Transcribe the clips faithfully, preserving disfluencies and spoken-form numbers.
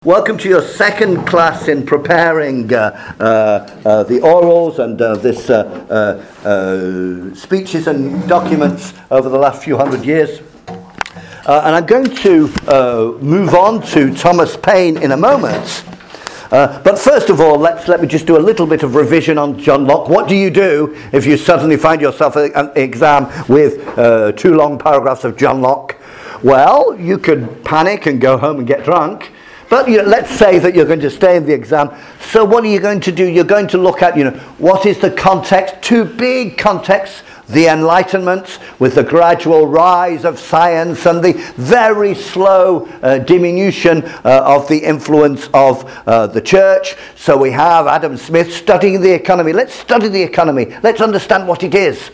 Welcome to your second class in preparing uh, uh, uh, the orals and uh, this uh, uh, uh, speeches and documents over the last few hundred years. Uh, and I'm going to uh, move on to Thomas Paine in a moment. Uh, but first of all, let's let me just do a little bit of revision on John Locke. What do you do if you suddenly find yourself at an exam with uh, two long paragraphs of John Locke? Well, you could panic and go home and get drunk. But you know, let's say that you're going to stay in the exam. So what are you going to do? You're going to look at, you know, what is the context? Two big contexts. The Enlightenment, with the gradual rise of science and the very slow uh, diminution uh, of the influence of uh, the church. So we have Adam Smith studying the economy. Let's study the economy. Let's understand what it is.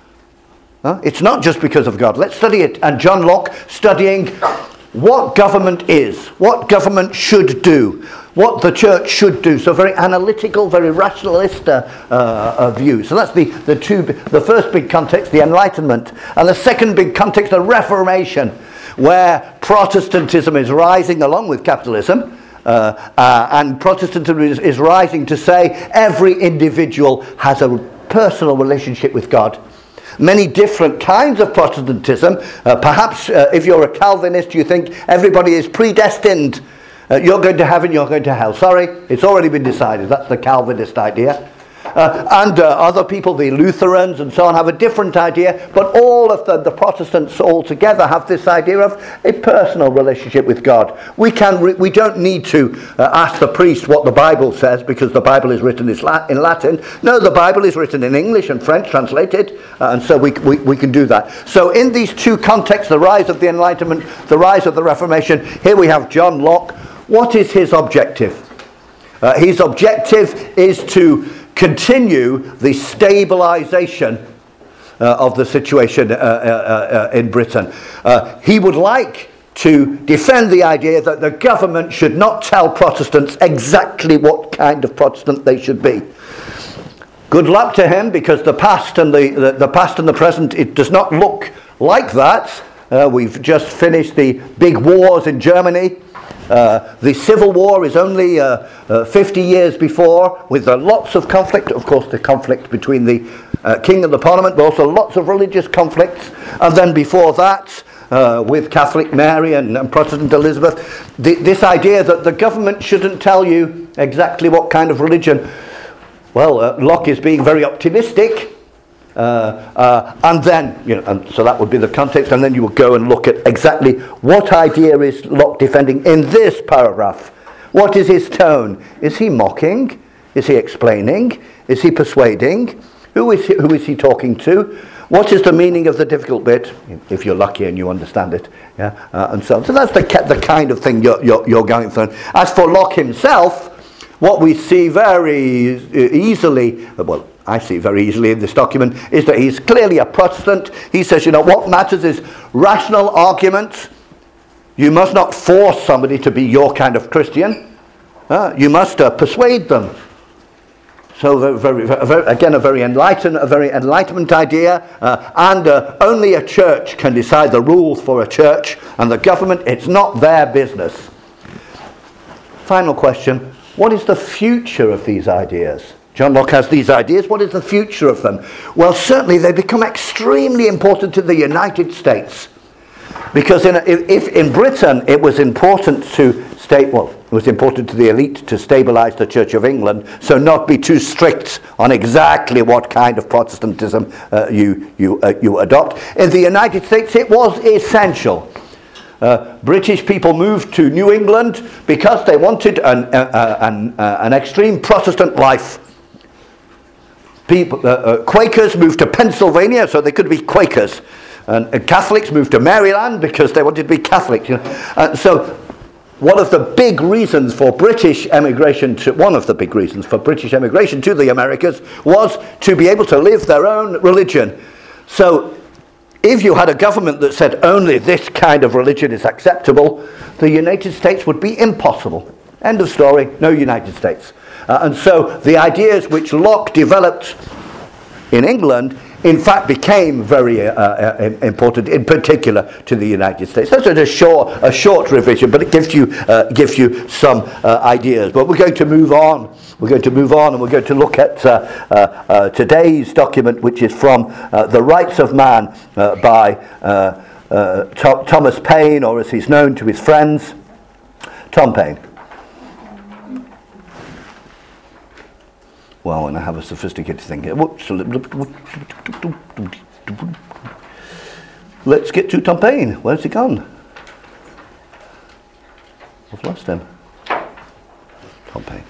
Huh? It's not just because of God. Let's study it. And John Locke studying what government is, what government should do, what the church should do. So very analytical, very rationalist uh, uh, view. So that's the, the two, the first big context, the Enlightenment. And the second big context, the Reformation, where Protestantism is rising along with capitalism. Uh, uh, and Protestantism is, is rising to say every individual has a personal relationship with God. Many different kinds of Protestantism. Uh, perhaps uh, if you're a Calvinist, you think everybody is predestined. Uh, you're going to heaven, you're going to hell. Sorry, it's already been decided. That's the Calvinist idea. Uh, and uh, other people, the Lutherans and so on, have a different idea. But all of the, the Protestants all together have this idea of a personal relationship with God. We can re- we don't need to uh, ask the priest what the Bible says because the Bible is written in Latin. No, the Bible is written in English and French, translated, uh, and so we, we we can do that. So in these two contexts, the rise of the Enlightenment, the rise of the Reformation, here we have John Locke. What is his objective? Uh, his objective is to continue the stabilization uh, of the situation uh, uh, uh, in Britain. Uh, he would like to defend the idea that the government should not tell Protestants exactly what kind of Protestant they should be. Good luck to him, because the past and the, the, the past and the present, it does not look like that. Uh, we've just finished the big wars in Germany. Uh, the Civil War is only uh, uh, fifty years before, with uh, lots of conflict. Of course, the conflict between the uh, king and the parliament, but also lots of religious conflicts. And then before that, uh, with Catholic Mary and, and Protestant Elizabeth, the, this idea that the government shouldn't tell you exactly what kind of religion. Well, uh, Locke is being very optimistic. Uh, uh, and then, you know, and so that would be the context, and then you would go and look at exactly what idea is Locke defending in this paragraph. What is his tone? Is he mocking? Is he explaining? Is he persuading? Who is he, who is he talking to? What is the meaning of the difficult bit? If you're lucky and you understand it, yeah, uh, and so on. So that's the the kind of thing you're you're, you're going through. As for Locke himself, what we see very easily, well, I see very easily in this document, is that he's clearly a Protestant. He says, you know, what matters is rational arguments. You must not force somebody to be your kind of Christian. Uh, you must uh, persuade them. So, very, very, very, again, a very enlightened, a very enlightenment idea. Uh, and uh, only a church can decide the rules for a church, and the government, it's not their business. Final question: what is the future of these ideas? John Locke has these ideas. What is the future of them? Well, certainly they become extremely important to the United States. Because in, if in Britain it was important to state, well, it was important to the elite to stabilize the Church of England, so not be too strict on exactly what kind of Protestantism uh, you, you, uh, you adopt. In the United States it was essential. Uh, British people moved to New England because they wanted an, uh, an, uh, an extreme Protestant life. People, uh, uh, Quakers moved to Pennsylvania so they could be Quakers, and uh, Catholics moved to Maryland because they wanted to be Catholics. You know? uh, so, one of the big reasons for British emigration to one of the big reasons for British emigration to the Americas was to be able to live their own religion. So, if you had a government that said only this kind of religion is acceptable, the United States would be impossible. End of story. No United States. Uh, and so the ideas which Locke developed in England in fact became very uh, uh, important, in particular to the United States. That's a short, a short revision, but it gives you uh, gives you some uh, ideas. But we're going to move on. We're going to move on, and we're going to look at uh, uh, uh, today's document, which is from uh, The Rights of Man uh, by uh, uh, Th- Thomas Paine, or as he's known to his friends, Tom Paine. Well, and I have a sophisticated thing here. Whoops. Let's get to Tom Paine. Where's he gone? I've lost him. Tom Paine.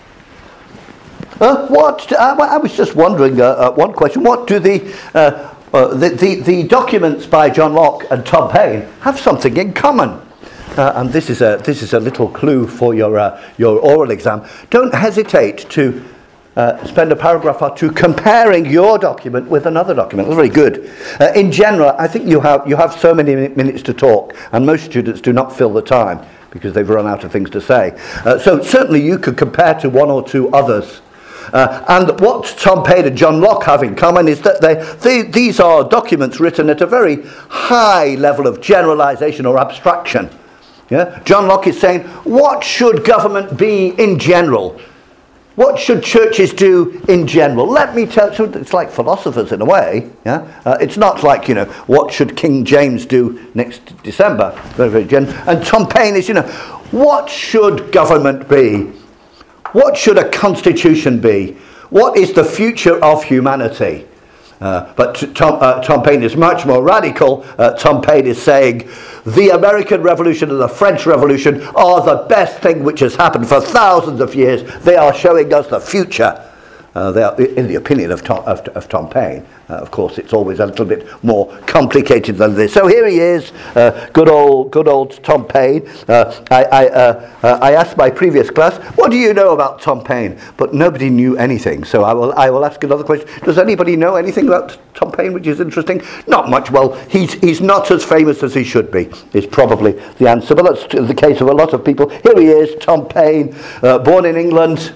Uh, what? Uh, I was just wondering. Uh, uh, one question: what do the, uh, uh, the the the documents by John Locke and Tom Paine have something in common? Uh, and this is a this is a little clue for your uh, your oral exam. Don't hesitate to uh, spend a paragraph or two comparing your document with another document. That's very good. Uh, in general, I think you have you have so many minutes to talk, and most students do not fill the time because they've run out of things to say. Uh, so certainly you could compare to one or two others. Uh, and what Tom Paine and John Locke have in common is that they, they, these are documents written at a very high level of generalization or abstraction. Yeah? John Locke is saying, what should government be in general? What should churches do in general? Let me tell you, it's like philosophers in a way. Yeah? Uh, it's not like, you know, what should King James do next December? Very, very general. And Tom Paine is, you know, what should government be? What should a constitution be? What is the future of humanity? Uh, but Tom, uh, Tom Paine is much more radical. Uh, Tom Paine is saying the American Revolution and the French Revolution are the best thing which has happened for thousands of years. They are showing us the future. Uh, they are, in the opinion of Tom, of, of Tom Paine. Uh, of course, it's always a little bit more complicated than this. So here he is, uh, good old, good old Tom Paine. Uh, I, I, uh, uh, I asked my previous class, "What do you know about Tom Paine?" But nobody knew anything. So I will, I will ask another question. Does anybody know anything about Tom Paine, which is interesting? Not much. Well, he's he's not as famous as he should be. Is probably the answer. But that's the case of a lot of people. Here he is, Tom Paine, uh, born in England.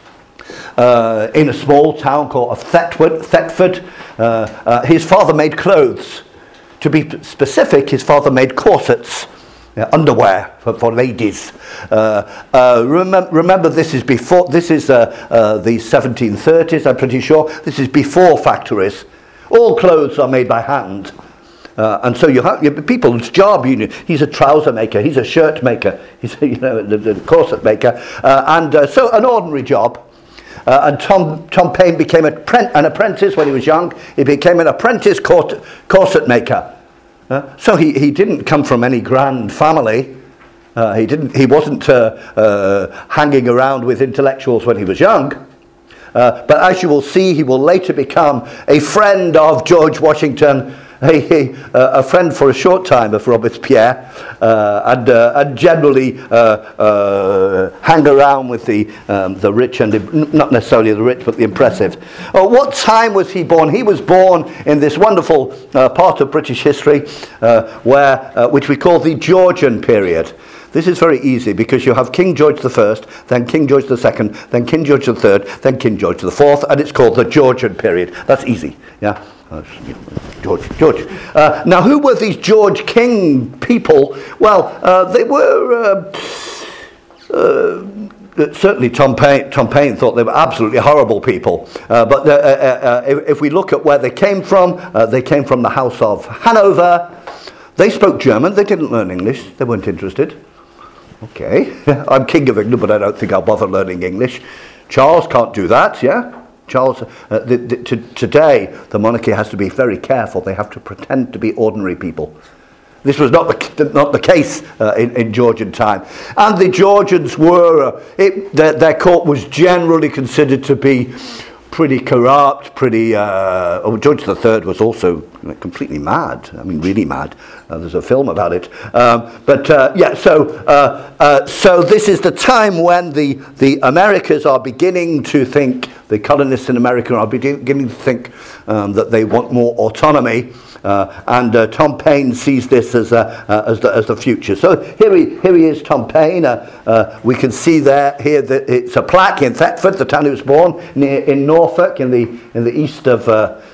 Uh, in a small town called Thetford. Thetford. Uh, uh, his father made clothes. To be specific, his father made corsets, uh, underwear for, for ladies. Uh, uh, remem- remember, this is before. This is uh, uh, the seventeen thirties. I'm pretty sure. This is before factories. All clothes are made by hand. Uh, and so you have you, people's job. You know, he's a trouser maker. He's a shirt maker. He's a, you know the, the corset maker. Uh, and uh, so an ordinary job. Uh, and Tom, Tom Paine became a pre- an apprentice when he was young. He became an apprentice cort- corset maker. Uh, so he, he didn't come from any grand family. Uh, he didn't. He wasn't uh, uh, hanging around with intellectuals when he was young. Uh, but as you will see, he will later become a friend of George Washington, a, a, a friend for a short time of Robespierre, uh, and, uh, and generally uh, uh, hang around with the um, the rich and the, not necessarily the rich, but the impressive. Uh, what time was he born? He was born in this wonderful uh, part of British history, uh, where uh, which we call the Georgian period. This is very easy because you have King George the First, then King George the Second, then King George the Third, then King George the Fourth, and it's called the Georgian period. That's easy, yeah. Uh, George, George. Uh, now, who were these George King people? Well, uh, they were uh, uh, certainly Tom Paine. Tom Paine thought they were absolutely horrible people. Uh, but uh, uh, uh, if, if we look at where they came from, uh, they came from the House of Hanover. They spoke German. They didn't learn English. They weren't interested. Okay, I'm King of England, but I don't think I'll bother learning English. Charles can't do that, yeah? Charles, uh, the, the, to, today, the monarchy has to be very careful. They have to pretend to be ordinary people. This was not the, not the case uh, in, in Georgian time. And the Georgians were, uh, it, their, their court was generally considered to be pretty corrupt, pretty... Uh, oh, George the Third was also completely mad. I mean, really mad. Uh, there's a film about it. Um, but, uh, yeah, so uh, uh, so this is the time when the, the Americas are beginning to think, the colonists in America are beginning to think um, that they want more autonomy. Uh, and uh, Tom Paine sees this as uh, uh, as the as the future. So here he here he is, Tom Paine. Uh, uh, we can see there here that it's a plaque in Thetford, the town he was born, near in Norfolk, in the in the east of uh,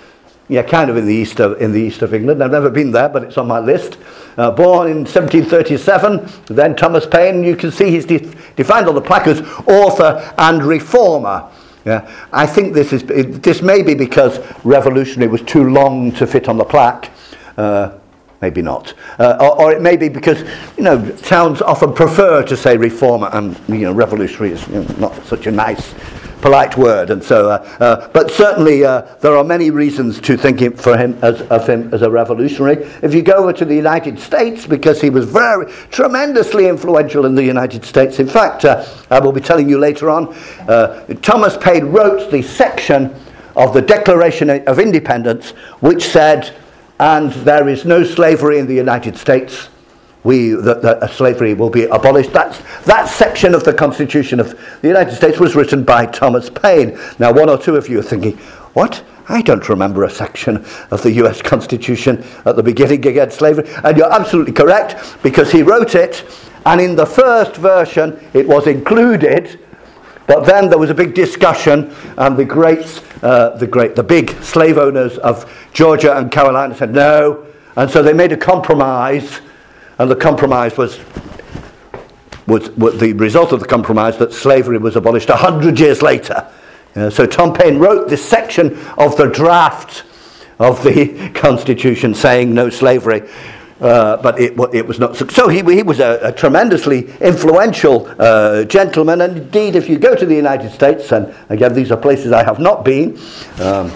Yeah, kind of in the east of in the east of England. I've never been there, but it's on my list. Uh, born in seventeen thirty-seven, then Thomas Paine. You can see he's de- defined on the plaque as author and reformer. Yeah, I think this is this may be because revolutionary was too long to fit on the plaque. Uh, maybe not, uh, or, or it may be because you know towns often prefer to say reformer, and you know revolutionary is you know, not such a nice, polite word, and so. Uh, uh, but certainly uh, there are many reasons to think him, for him as of him as a revolutionary. If you go over to the United States, because he was very tremendously influential in the United States. In fact, uh, I will be telling you later on. Uh, Thomas Paine wrote the section of the Declaration of Independence which said, "And there is no slavery in the United States. We that, that slavery will be abolished." That's that section of the Constitution of the United States was written by Thomas Paine. Now, one or two of you are thinking, "What? I don't remember a section of the U S Constitution at the beginning against slavery." And you're absolutely correct, because he wrote it, and in the first version it was included. But then there was a big discussion, and the greats, uh, the great, the big slave owners of Georgia and Carolina said no, and so they made a compromise, and the compromise was, was, was the result of the compromise that slavery was abolished a hundred years later. Uh, so Tom Paine wrote this section of the draft of the Constitution saying no slavery. Uh, but it, it was not. So he, he was a, a tremendously influential uh, gentleman, and indeed, if you go to the United States, and again, these are places I have not been, um,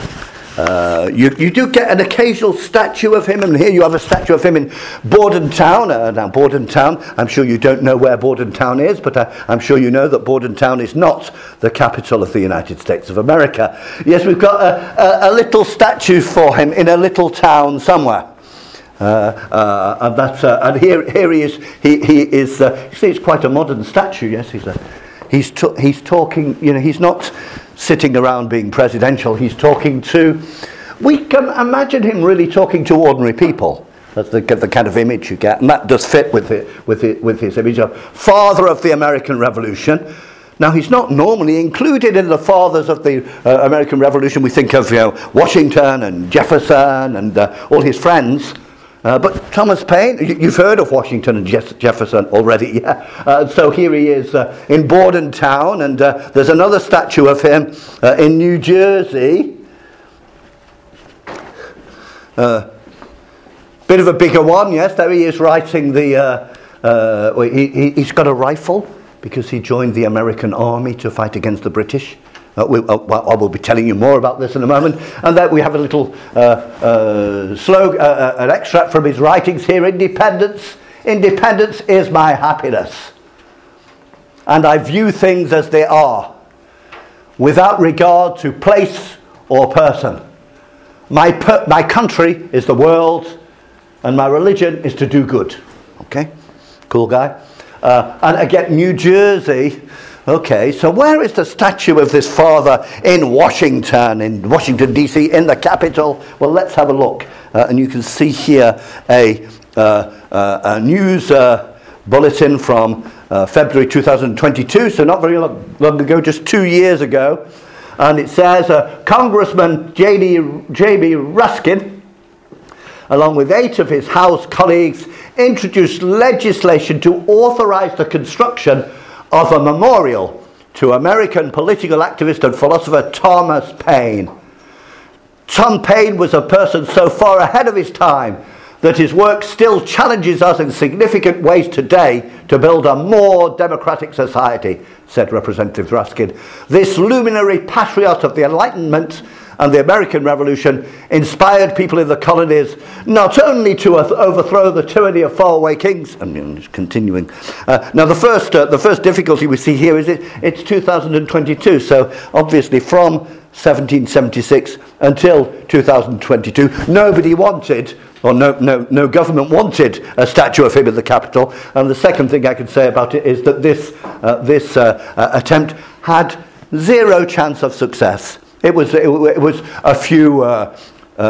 uh, you, you do get an occasional statue of him, and here you have a statue of him in Bordentown. Uh, now, Bordentown, I'm sure you don't know where Bordentown is, but I, I'm sure you know that Bordentown is not the capital of the United States of America. Yes, we've got a, a, a little statue for him in a little town somewhere. Uh, uh, and that's uh, and here here he is. He he is. Uh, you see, it's quite a modern statue. Yes, he's a, he's t- he's talking. You know, he's not sitting around being presidential. He's talking to. We can imagine him really talking to ordinary people. That's the the kind of image you get, and that does fit with it with it with his image of father of the American Revolution. Now, he's not normally included in the fathers of the uh, American Revolution. We think of you know Washington and Jefferson and uh, all his friends. Uh, but Thomas Paine, you've heard of Washington and Jeff- Jefferson already, yeah. Uh, so here he is uh, in Bordentown, and uh, there's another statue of him uh, in New Jersey. Uh, bit of a bigger one, yes. There he is writing the. Uh, uh, he, he, he's got a rifle because he joined the American Army to fight against the British. Uh, we, uh, well, I will be telling you more about this in a moment. And then we have a little uh, uh, slogan, uh, an extract from his writings here. Independence, independence is my happiness. And I view things as they are, without regard to place or person. My, per- my country is the world, and my religion is to do good. Okay? Cool guy. Uh, and again, New Jersey. Okay, so where is the statue of this father in Washington, in Washington, D C, in the capital? Well, let's have a look. Uh, and you can see here a, uh, uh, a news uh, bulletin from uh, February two thousand twenty-two, so not very long, long ago, just two years ago. And it says, uh, Congressman J B Ruskin, along with eight of his House colleagues, introduced legislation to authorize the construction of a memorial to American political activist and philosopher Thomas Paine. Tom Paine was a person so far ahead of his time that his work still challenges us in significant ways today to build a more democratic society, said Representative Ruskin. This luminary patriot of the Enlightenment and the American Revolution inspired people in the colonies not only to overthrow the tyranny of faraway kings, and you know, continuing. Uh, now, the first uh, the first difficulty we see here is it, it's two thousand twenty-two, so obviously from seventeen seventy-six until two thousand twenty-two, nobody wanted, or no, no, no government wanted a statue of him in the Capitol. And the second thing I can say about it is that this uh, this uh, uh, attempt had zero chance of success. It was it, it was a few uh, um,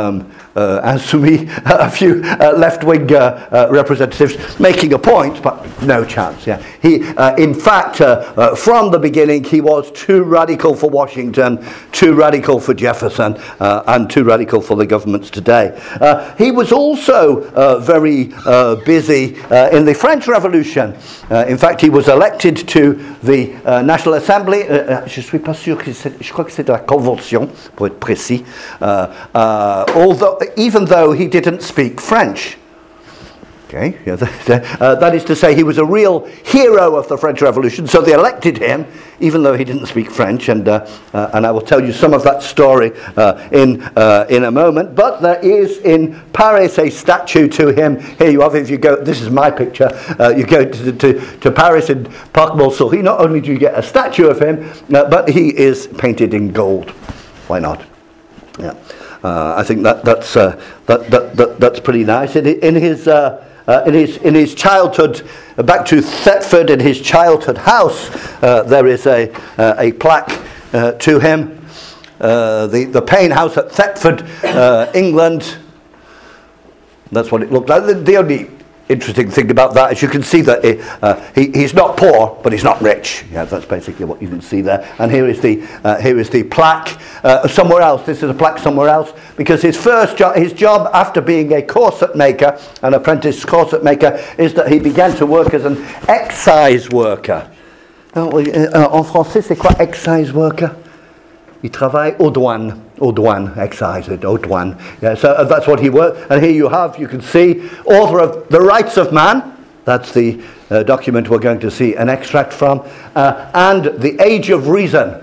uh, Insoumis, a few uh, left-wing uh, uh, representatives making a point, but no chance. Yeah, he, uh, in fact, uh, uh, from the beginning, he was too radical for Washington, too radical for Jefferson, uh, and too radical for the governments today. Uh, he was also uh, very uh, busy uh, in the French Revolution. Uh, in fact, he was elected to the uh, National Assembly. Uh, je suis pas sûr que c'est, je crois que c'est de la Convention, pour être précis. Uh, uh, although, even though he didn't speak French. Okay, yeah, that, uh, that is to say, he was a real hero of the French Revolution, so they elected him, even though he didn't speak French, and uh, uh, and I will tell you some of that story uh, in uh, in a moment. But there is in Paris a statue to him. Here you have, if you go, this is my picture, uh, you go to, to, to Paris in Parc Monceau. Not only do you get a statue of him, uh, but he is painted in gold. Why not? Yeah, uh, I think that that's uh, that, that that that's pretty nice. In, in his uh, uh, in his in his childhood, uh, back to Thetford, in his childhood house, uh, there is a uh, a plaque uh, to him. Uh, the the Payne House at Thetford, uh, England. That's what it looked like. The, the only interesting thing about that is you can see that he, uh, he, he's not poor, but he's not rich. Yeah, that's basically what you can see there. And here is the uh, here is the plaque uh, somewhere else. This is a plaque somewhere else because his first job, his job after being a corset maker, an apprentice corset maker, is that he began to work as an excise worker. En français, c'est quoi excise worker? Il travaille aux douanes, aux douanes, excise, aux douanes. Yeah, so uh, that's what he worked. And here you have, you can see, author of The Rights of Man. That's the uh, document we're going to see an extract from. Uh, and The Age of Reason.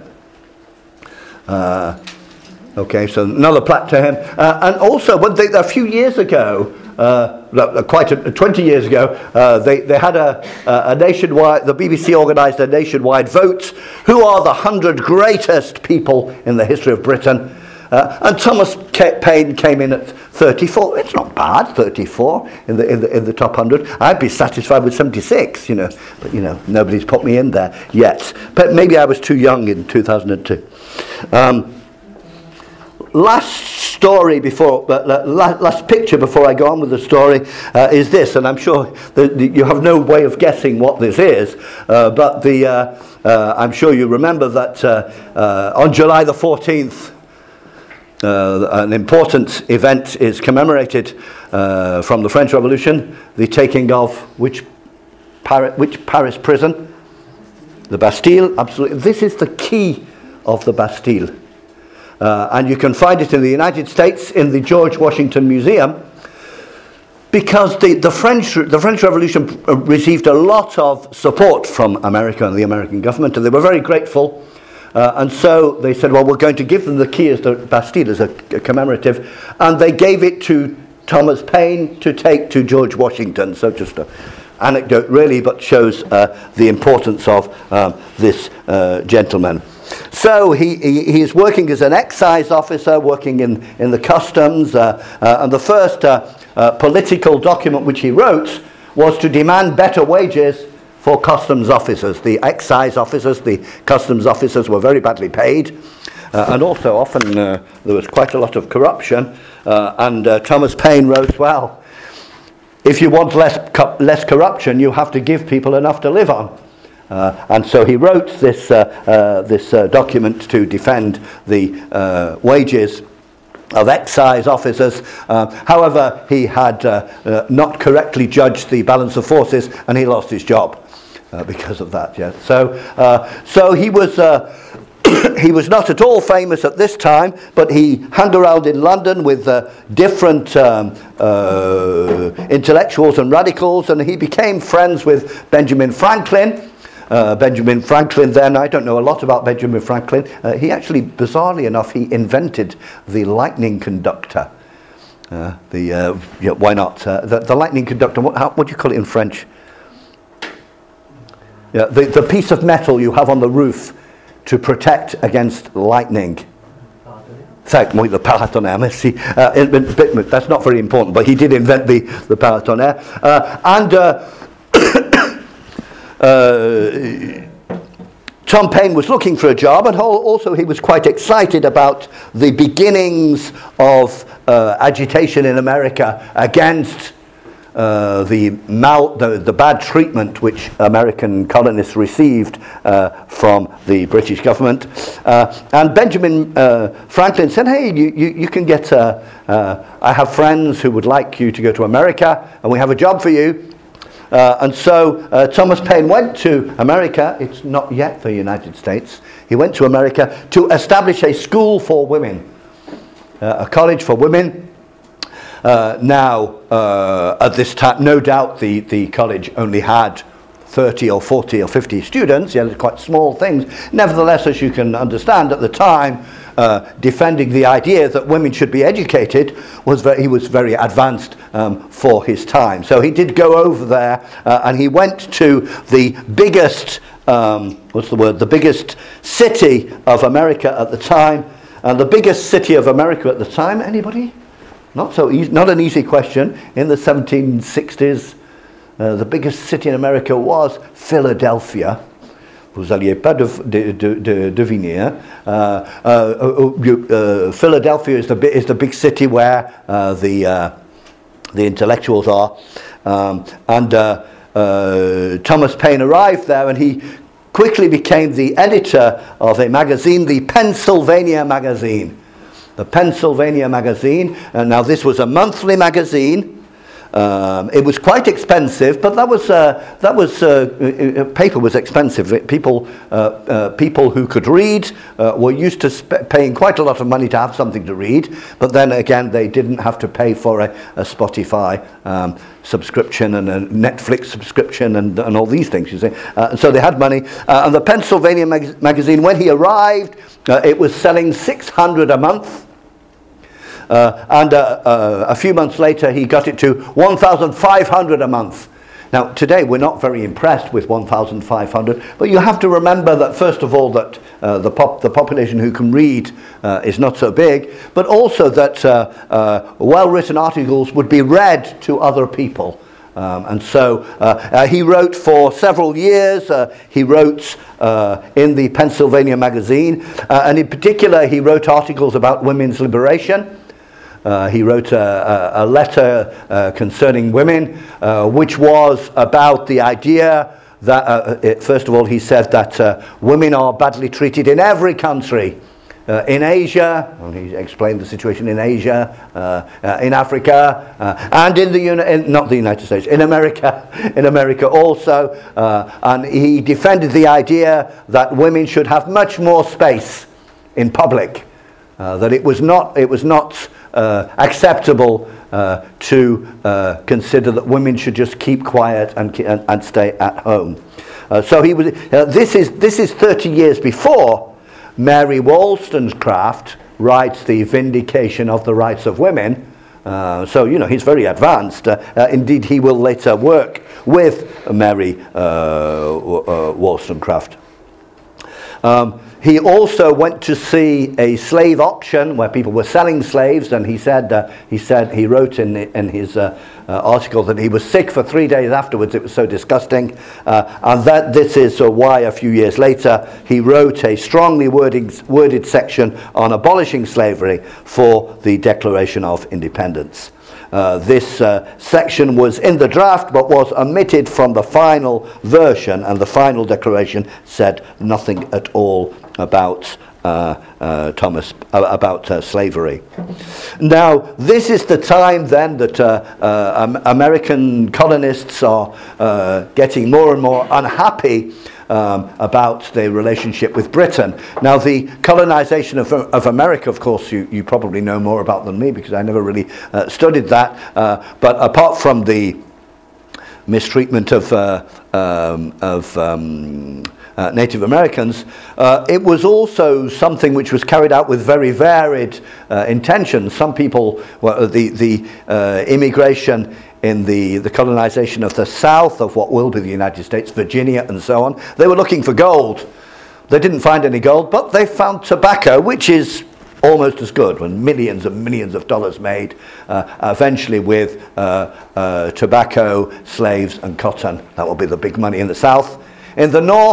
Uh, okay, so another plaque to him. Uh, and also, when they, a few years ago, uh, quite a, twenty years ago, uh, they, they had a, a nationwide, the B B C organised a nationwide vote. Who are the hundred greatest people in the history of Britain? Uh, and Thomas Paine came in at thirty-four. It's not bad, thirty-four in the in the in the top hundred. I'd be satisfied with seventy-six, you know. But you know, nobody's put me in there yet. But maybe I was too young in two thousand two. Um, last story before, uh, last picture before I go on with the story uh, is this, and I'm sure that you have no way of guessing what this is. Uh, but the uh, uh, I'm sure you remember that uh, uh, on July the fourteenth. Uh, an important event is commemorated uh, from the French Revolution, the taking of which, Paris, which Paris prison? The Bastille, absolutely. This is the key of the Bastille. Uh, and you can find it in the United States in the George Washington Museum because the, the, French, the French Revolution received a lot of support from America and the American government, and they were very grateful. Uh, and so they said, well, we're going to give them the key as the Bastille as a, a commemorative. And they gave it to Thomas Paine to take to George Washington. So just an anecdote, really, but shows uh, the importance of um, this uh, gentleman. So he, he, he is working as an excise officer, working in, in the customs. Uh, uh, and the first uh, uh, political document which he wrote was to demand better wages for customs officers. The excise officers, the customs officers were very badly paid, uh, and also often uh, there was quite a lot of corruption. Uh, and uh, Thomas Paine wrote, well, if you want less co- less corruption, you have to give people enough to live on. Uh, and so he wrote this uh, uh, this uh, document to defend the uh, wages of excise officers. Uh, however, he had uh, uh, not correctly judged the balance of forces, and he lost his job. Uh, because of that, yeah. So, uh, so he was uh, he was not at all famous at this time, but he hung around in London with uh, different um, uh, intellectuals and radicals, and he became friends with Benjamin Franklin. Uh, Benjamin Franklin then, I don't know a lot about Benjamin Franklin. Uh, he actually, bizarrely enough, he invented the lightning conductor. Uh, the uh, yeah, why not? Uh, the, the lightning conductor, what, how, what do you call it in French? Yeah, the, the piece of metal you have on the roof to protect against lightning. Thank me, the paratonnerre, merci. Uh, it, it, that's not very important, but he did invent the, the paratonnerre. Uh, and uh, uh, Tom Paine was looking for a job, and also he was quite excited about the beginnings of uh, agitation in America against uh, the, mal- the, the bad treatment which American colonists received uh, from the British government. Uh, and Benjamin uh, Franklin said, hey, you, you, you can get, uh, uh, I have friends who would like you to go to America, and we have a job for you. Uh, and so uh, Thomas Paine went to America. It's not yet the United States. He went to America to establish a school for women, uh, a college for women. Uh, now, uh, at this time, no doubt the, the college only had thirty or forty or fifty students. Yeah, quite small things. Nevertheless, as you can understand, at the time, Uh, defending the idea that women should be educated, was very, he was very advanced um, for his time. So he did go over there, uh, and he went to the biggest, um, what's the word, the biggest city of America at the time. And the biggest city of America at the time, anybody? Not so easy, not an easy question. In the seventeen sixties, uh, the biggest city in America was Philadelphia. Vous n'alliez pas de, de, de, de deviner. Uh, uh, uh, Philadelphia is the is the big city where uh, the uh, the intellectuals are, um, and uh, uh, Thomas Paine arrived there, and he quickly became the editor of a magazine, the Pennsylvania Magazine. The Pennsylvania Magazine, and now this was a monthly magazine. Um, it was quite expensive, but that was uh, that was uh, uh, paper was expensive. People uh, uh, people who could read uh, were used to sp- paying quite a lot of money to have something to read. But then again, they didn't have to pay for a, a Spotify um, subscription and a Netflix subscription and, and all these things. You see, uh, so they had money. Uh, and the Pennsylvania mag- magazine, when he arrived, uh, it was selling six hundred a month. Uh, and uh, uh, a few months later, he got it to one thousand five hundred a month. Now, today we're not very impressed with one thousand five hundred, but you have to remember that, first of all, that uh, the, pop- the population who can read uh, is not so big, but also that uh, uh, well-written articles would be read to other people. Um, and so uh, uh, he wrote for several years. Uh, he wrote uh, in the Pennsylvania Magazine, uh, and in particular, he wrote articles about women's liberation. Uh, he wrote a, a, a letter uh, concerning women, uh, which was about the idea that, uh, it, first of all, he said that uh, women are badly treated in every country. Uh, in Asia, and he explained the situation in Asia, uh, uh, in Africa, uh, and in the uni- in, not the United States, in America, in America also. Uh, and he defended the idea that women should have much more space in public. Uh, that it was not, it was not. Uh, acceptable uh, to uh, consider that women should just keep quiet and and, and stay at home. Uh, so he was. Uh, this is this is thirty years before Mary Wollstonecraft writes the Vindication of the Rights of Women. Uh, so you know he's very advanced. Uh, uh, indeed, he will later work with Mary uh, uh, Wollstonecraft. Um, He also went to see a slave auction where people were selling slaves, and he said uh, he said he wrote in in his uh, uh, article that he was sick for three days afterwards. It was so disgusting, uh, and that this is uh, why a few years later he wrote a strongly wording, worded section on abolishing slavery for the Declaration of Independence. Uh, this uh, section was in the draft but was omitted from the final version, and the final declaration said nothing at all about uh, uh, Thomas uh, about uh, slavery. Now, this is the time then that uh, uh, um, American colonists are uh, getting more and more unhappy Um, about their relationship with Britain. Now, the colonization of, of America, of course, you, you probably know more about than me because I never really uh, studied that. Uh, but apart from the mistreatment of, uh, um, of um, uh, Native Americans, uh, it was also something which was carried out with very varied uh, intentions. Some people, well, the, the uh, immigration in the, the colonization of the south of what will be the United States, Virginia and so on, they were looking for gold. They didn't find any gold, but they found tobacco, which is almost as good, when millions and millions of dollars made, uh, eventually with uh, uh, tobacco, slaves and cotton. That will be the big money in the south. In the north,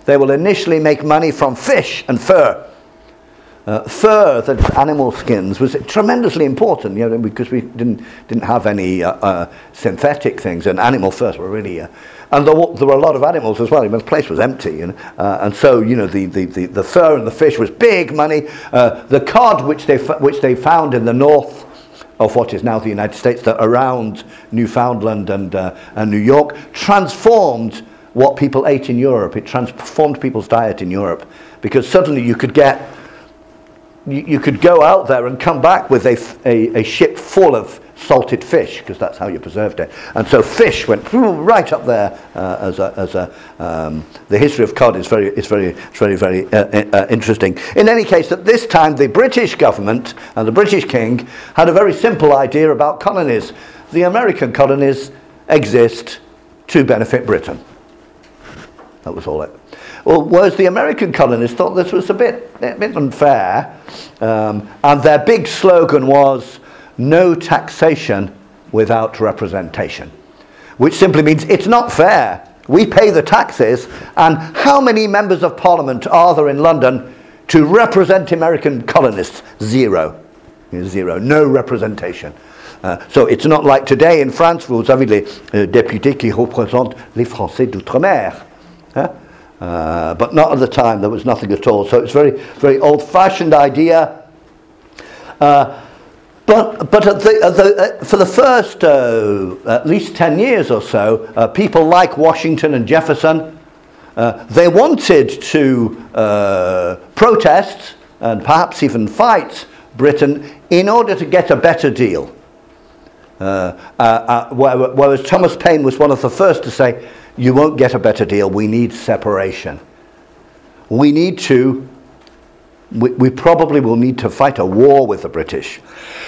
they will initially make money from fish and fur. Uh, fur, that's animal skins, was tremendously important, you know, because we didn't didn't have any uh, uh, synthetic things, and animal furs were really, uh, and there were, there were a lot of animals as well. I mean, the place was empty, you know, uh, and so you know the, the, the, the fur and the fish was big money. Uh, the cod, which they which they found in the north of what is now the United States, that around Newfoundland and uh, and New York, transformed what people ate in Europe. It transformed people's diet in Europe, because suddenly you could get You, you could go out there and come back with a, a, a ship full of salted fish, because that's how you preserved it. And so fish went right up there uh, as a, as a um, the history of cod is very, is very, it's very, very uh, uh, interesting. In any case, at this time, the British government and the British king had a very simple idea about colonies. The American colonies exist to benefit Britain. That was all it. Well, whereas the American colonists thought this was a bit, a bit unfair, um, and their big slogan was, no taxation without representation, which simply means it's not fair. We pay the taxes, and how many members of parliament are there in London to represent American colonists? Zero. Zero. No representation. Uh, so it's not like today in France, vous avez les uh, députés qui représentent les Français d'outre-mer. Huh? Uh, but not at the time. There was nothing at all. So it's very, very old-fashioned idea. Uh, but but at the, at the, uh, for the first uh, at least ten years or so, uh, people like Washington and Jefferson, uh, they wanted to uh, protest and perhaps even fight Britain in order to get a better deal. Uh, uh, uh, whereas Thomas Paine was one of the first to say, you won't get a better deal, we need separation. We need to, we, we probably will need to fight a war with the British.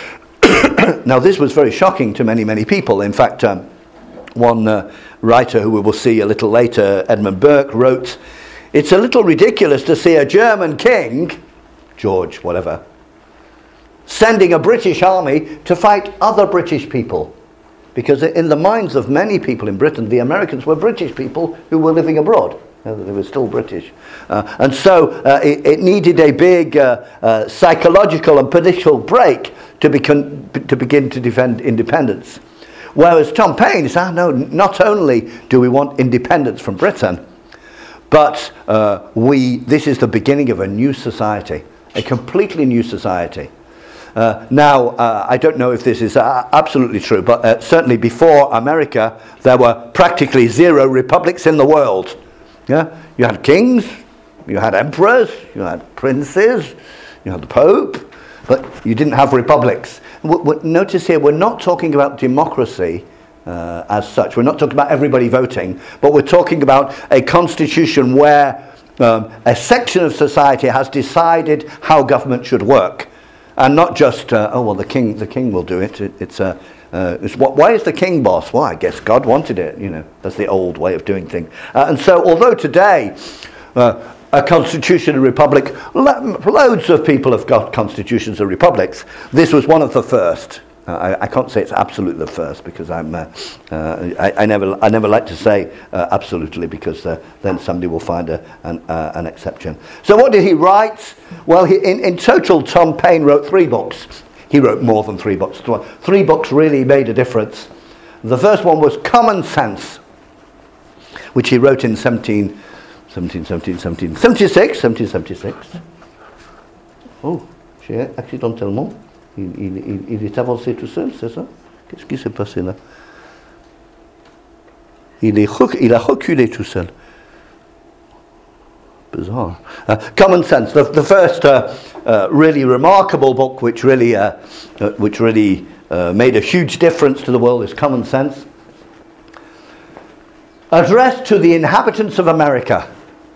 Now this was very shocking to many, many people. In fact, um, one uh, writer who we will see a little later, Edmund Burke, wrote, it's a little ridiculous to see a German king, George whatever, sending a British army to fight other British people. Because in the minds of many people in Britain, the Americans were British people who were living abroad. They were still British. Uh, and so uh, it, it needed a big uh, uh, psychological and political break to, becon- to begin to defend independence. Whereas Tom Paine said, ah, no, not only do we want independence from Britain, but uh, we, this is the beginning of a new society, a completely new society. Uh, now, uh, I don't know if this is uh, absolutely true, but uh, certainly before America, there were practically zero republics in the world. Yeah, you had kings, you had emperors, you had princes, you had the Pope, but you didn't have republics. W- w- notice here, we're not talking about democracy uh, as such. We're not talking about everybody voting, but we're talking about a constitution where um, a section of society has decided how government should work. And not just, uh, oh, well, the king the king will do it. it it's, uh, uh, it's what, why is the king boss? Well, I guess God wanted it, you know. That's the old way of doing things. Uh, and so, although today, uh, a constitution and republic, lo- loads of people have got constitutions and republics, this was one of the first. Uh, I, I can't say it's absolutely the first, because I'm, uh, uh, I, I never I never like to say uh, absolutely, because uh, then somebody will find a, an, uh, an exception. So what did he write? Well, he, in, in total, Tom Paine wrote three books. He wrote more than three books. Three books really made a difference. The first one was Common Sense, which he wrote in seventeen, seventeen, seventeen, seventeen seventy-six. seventeen seventy-six. Oh, j'ai accidentellement. Il, il, il est avancé tout seul, c'est ça? Qu'est-ce qui s'est passé là? Il, est rec- il a reculé tout seul. Bizarre. Uh, Common Sense, the, the first uh, uh, really remarkable book which really, uh, uh, which really uh, made a huge difference to the world, is Common Sense. Addressed to the inhabitants of America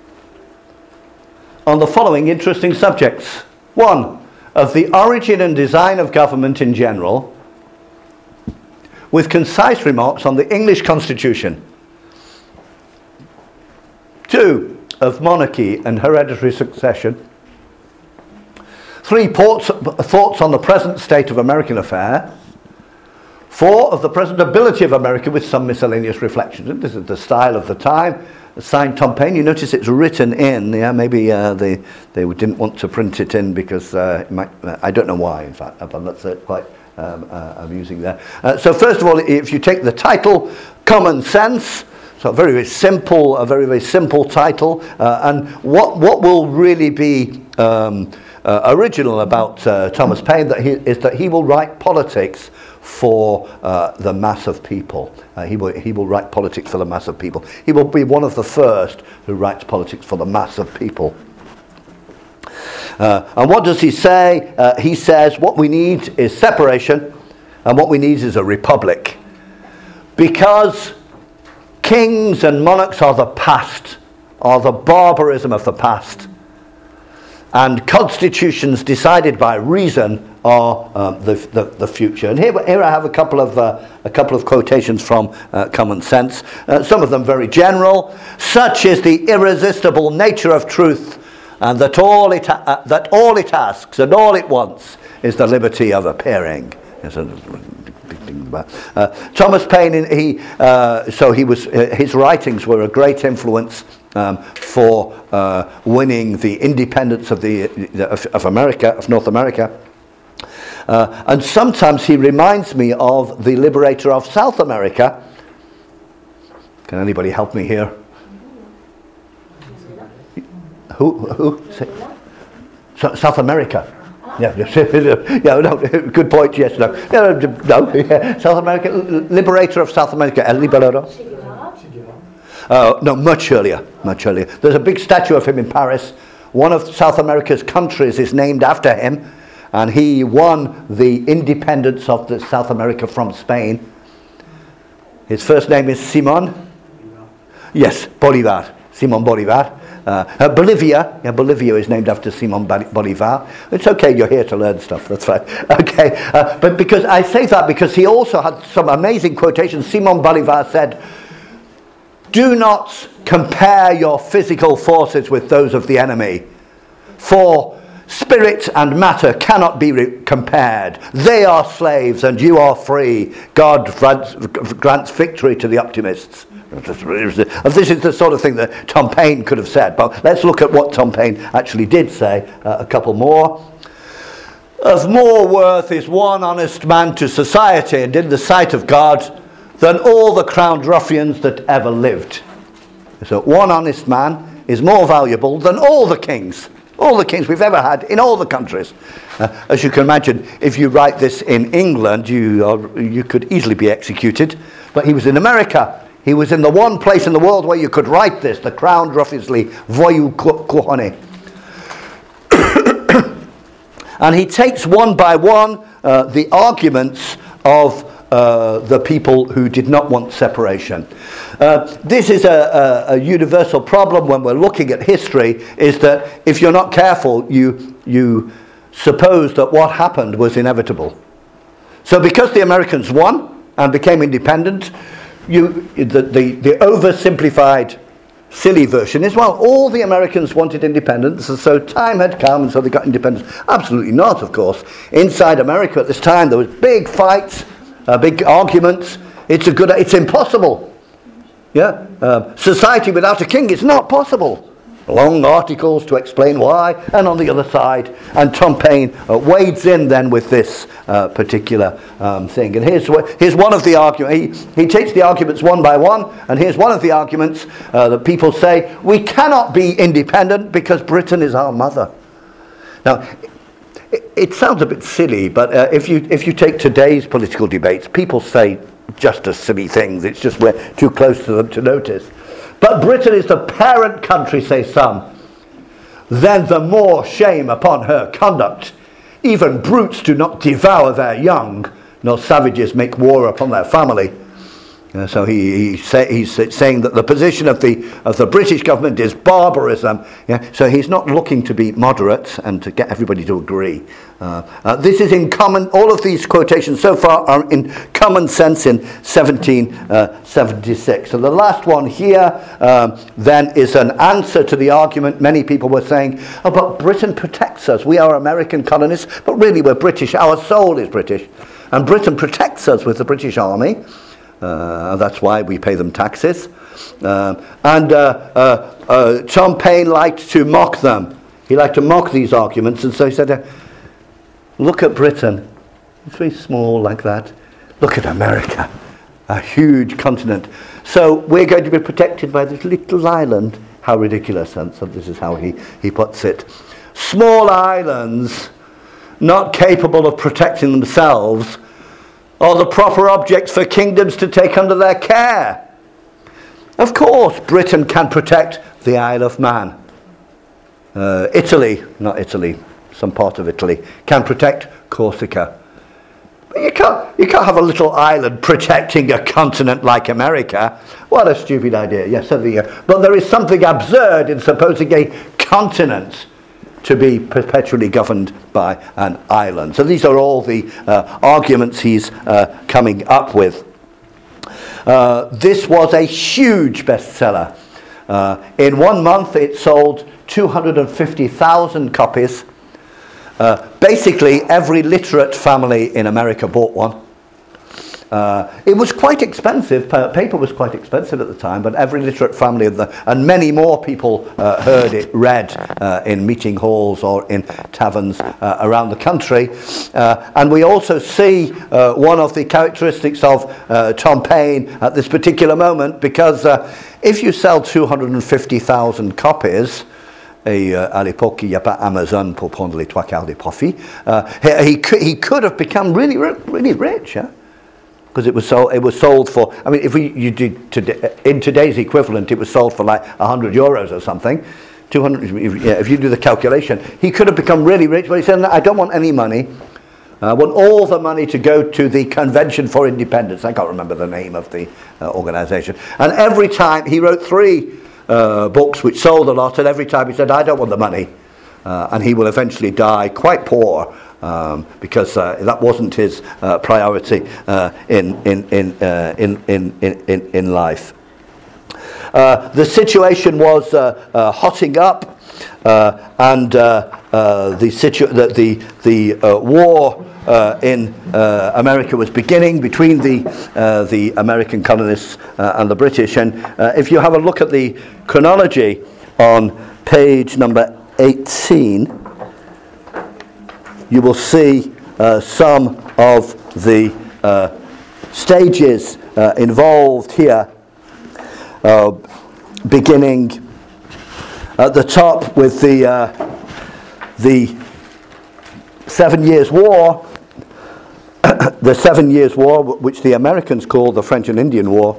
on the following interesting subjects. One, of the origin and design of government in general, with concise remarks on the English Constitution. Two, of monarchy and hereditary succession. Three, thoughts, thoughts on the present state of American affairs. Four, of the present ability of America, with some miscellaneous reflections. And this is the style of the time. signed Tom Paine. You notice it's written in. Yeah, maybe uh, they they didn't want to print it in because uh, it might, uh, I don't know why. In fact, but that's uh, quite um, uh, amusing there. Uh, so first of all, if you take the title, Common Sense. So a very, very simple, a very, very simple title. Uh, and what what will really be um, uh, original about uh, Thomas Paine that he, is that he will write politics for uh, the mass of people. Uh, he will he will write politics for the mass of people. He will be one of the first who writes politics for the mass of people. Uh, and what does he say? Uh, he says what we need is separation, and what we need is a republic, because kings and monarchs are the past, are the barbarism of the past. And constitutions decided by reason are uh, the, the the future. And here, here I have a couple of uh, a couple of quotations from uh, Common Sense. Uh, some of them very general. Such is the irresistible nature of truth, and that all it ha- uh, that all it asks and all it wants is the liberty of appearing. Yes, uh, Uh, Thomas Paine, he uh, so he was. Uh, his writings were a great influence um, for uh, winning the independence of the, the of, of America, of North America. Uh, and sometimes he reminds me of the liberator of South America. Can anybody help me here? Who? Who? So, South America. Yeah, yeah, no, good point, yes, no. No, no, yeah. South America, liberator of South America, El Liberador. Uh, no, much earlier, much earlier. There's a big statue of him in Paris. One of South America's countries is named after him, and he won the independence of the South America from Spain. His first name is Simon. Yes, Bolivar, Simon Bolivar. Uh, uh, Bolivia, yeah, Bolivia is named after Simon Bolivar. It's okay, you're here to learn stuff, that's fine. Okay, uh, but because I say that because he also had some amazing quotations. Simon Bolivar said, "Do not compare your physical forces with those of the enemy, for spirit and matter cannot be re- compared. They are slaves and you are free. God grants, grants victory to the optimists." This is the sort of thing that Tom Paine could have said. But let's look at what Tom Paine actually did say. Uh, a couple more. "Of more worth is one honest man to society and in the sight of God than all the crowned ruffians that ever lived." So one honest man is more valuable than all the kings. All the kings we've ever had in all the countries. Uh, as you can imagine, if you write this in England, you are, you could easily be executed. But he was in America. He was in the one place in the world where you could write this, the crowned ruffianly voyou cojones. And he takes one by one uh, the arguments of uh, the people who did not want separation. Uh, this is a, a, a universal problem when we're looking at history, is that if you're not careful, you, you suppose that what happened was inevitable. So because the Americans won and became independent, You, the, the, the oversimplified, silly version is, well, all the Americans wanted independence, and so time had come, and so they got independence. Absolutely not, of course. Inside America at this time, there was big fights, uh, big arguments. It's a good, it's impossible. Yeah, uh, society without a king is not possible. Long articles to explain why, and on the other side, and Tom Paine uh, wades in then with this uh, particular um, thing. And here's what, here's one of the arguments. He, he takes the arguments one by one, and here's one of the arguments uh, that people say, we cannot be independent because Britain is our mother. Now, it, it sounds a bit silly, but uh, if you if you take today's political debates, people say just as silly things. It's just we're too close to them to notice. But Britain is the parent country, say some. Then the more shame upon her conduct. Even brutes do not devour their young, nor savages make war upon their family. Uh, so he, he say, he's saying that the position of the of the British government is barbarism. Yeah? So he's not looking to be moderate and to get everybody to agree. Uh, uh, this is in common. All of these quotations so far are in Common Sense in seventeen seventy-six. So the last one here um, then is an answer to the argument many people were saying, oh, but Britain protects us. We are American colonists, but really we're British. Our soul is British. And Britain protects us with the British Army. Uh, that's why we pay them taxes. Um, and uh, uh, uh, Tom Paine liked to mock them. He liked to mock these arguments, and so he said, uh, look at Britain. It's very small like that. Look at America, a huge continent. So we're going to be protected by this little island. How ridiculous, and so this is how he, he puts it. Small islands, not capable of protecting themselves, are the proper objects for kingdoms to take under their care. Of course, Britain can protect the Isle of Man. Uh, Italy, not Italy, some part of Italy, can protect Corsica. But you can't, you can't have a little island protecting a continent like America. What a stupid idea. Yes, certainly. But there is something absurd in supposing a continent to be perpetually governed by an island. So these are all the uh, arguments he's uh, coming up with. Uh, this was a huge bestseller. Uh, in one month it sold two hundred fifty thousand copies. Uh, basically every literate family in America bought one. Uh, it was quite expensive. Paper was quite expensive at the time, but every literate family of the, and many more people uh, heard it read uh, in meeting halls or in taverns uh, around the country. Uh, and we also see uh, one of the characteristics of uh, Tom Paine at this particular moment, because uh, if you sell two hundred fifty thousand copies, et euh, à l'époque il n'y a pas Amazon pour prendre les trois quarts des profits, uh, he, he, could, he could have become really, really rich, yeah? Because it was sold, it was sold for, I mean, if we you did today, in today's equivalent, it was sold for like one hundred euros or something. two hundred, if, yeah, if you do the calculation, he could have become really rich, but he said, I don't want any money. I want all the money to go to the Convention for Independence. I can't remember the name of the uh, organization. And every time, he wrote three uh, books which sold a lot, and every time he said, I don't want the money. Uh, and he will eventually die quite poor. Um, because uh, that wasn't his uh, priority uh, in, in, in, uh, in, in, in, in life. Uh, the situation was uh, uh, hotting up, uh, and uh, uh, the, situ- the, the, the uh, war uh, in uh, America was beginning between the, uh, the American colonists uh, and the British. And uh, if you have a look at the chronology on page number eighteen, you will see uh, some of the uh, stages uh, involved here, uh, beginning at the top with the uh, the Seven Years' War, the Seven Years' War, which the Americans call the French and Indian War,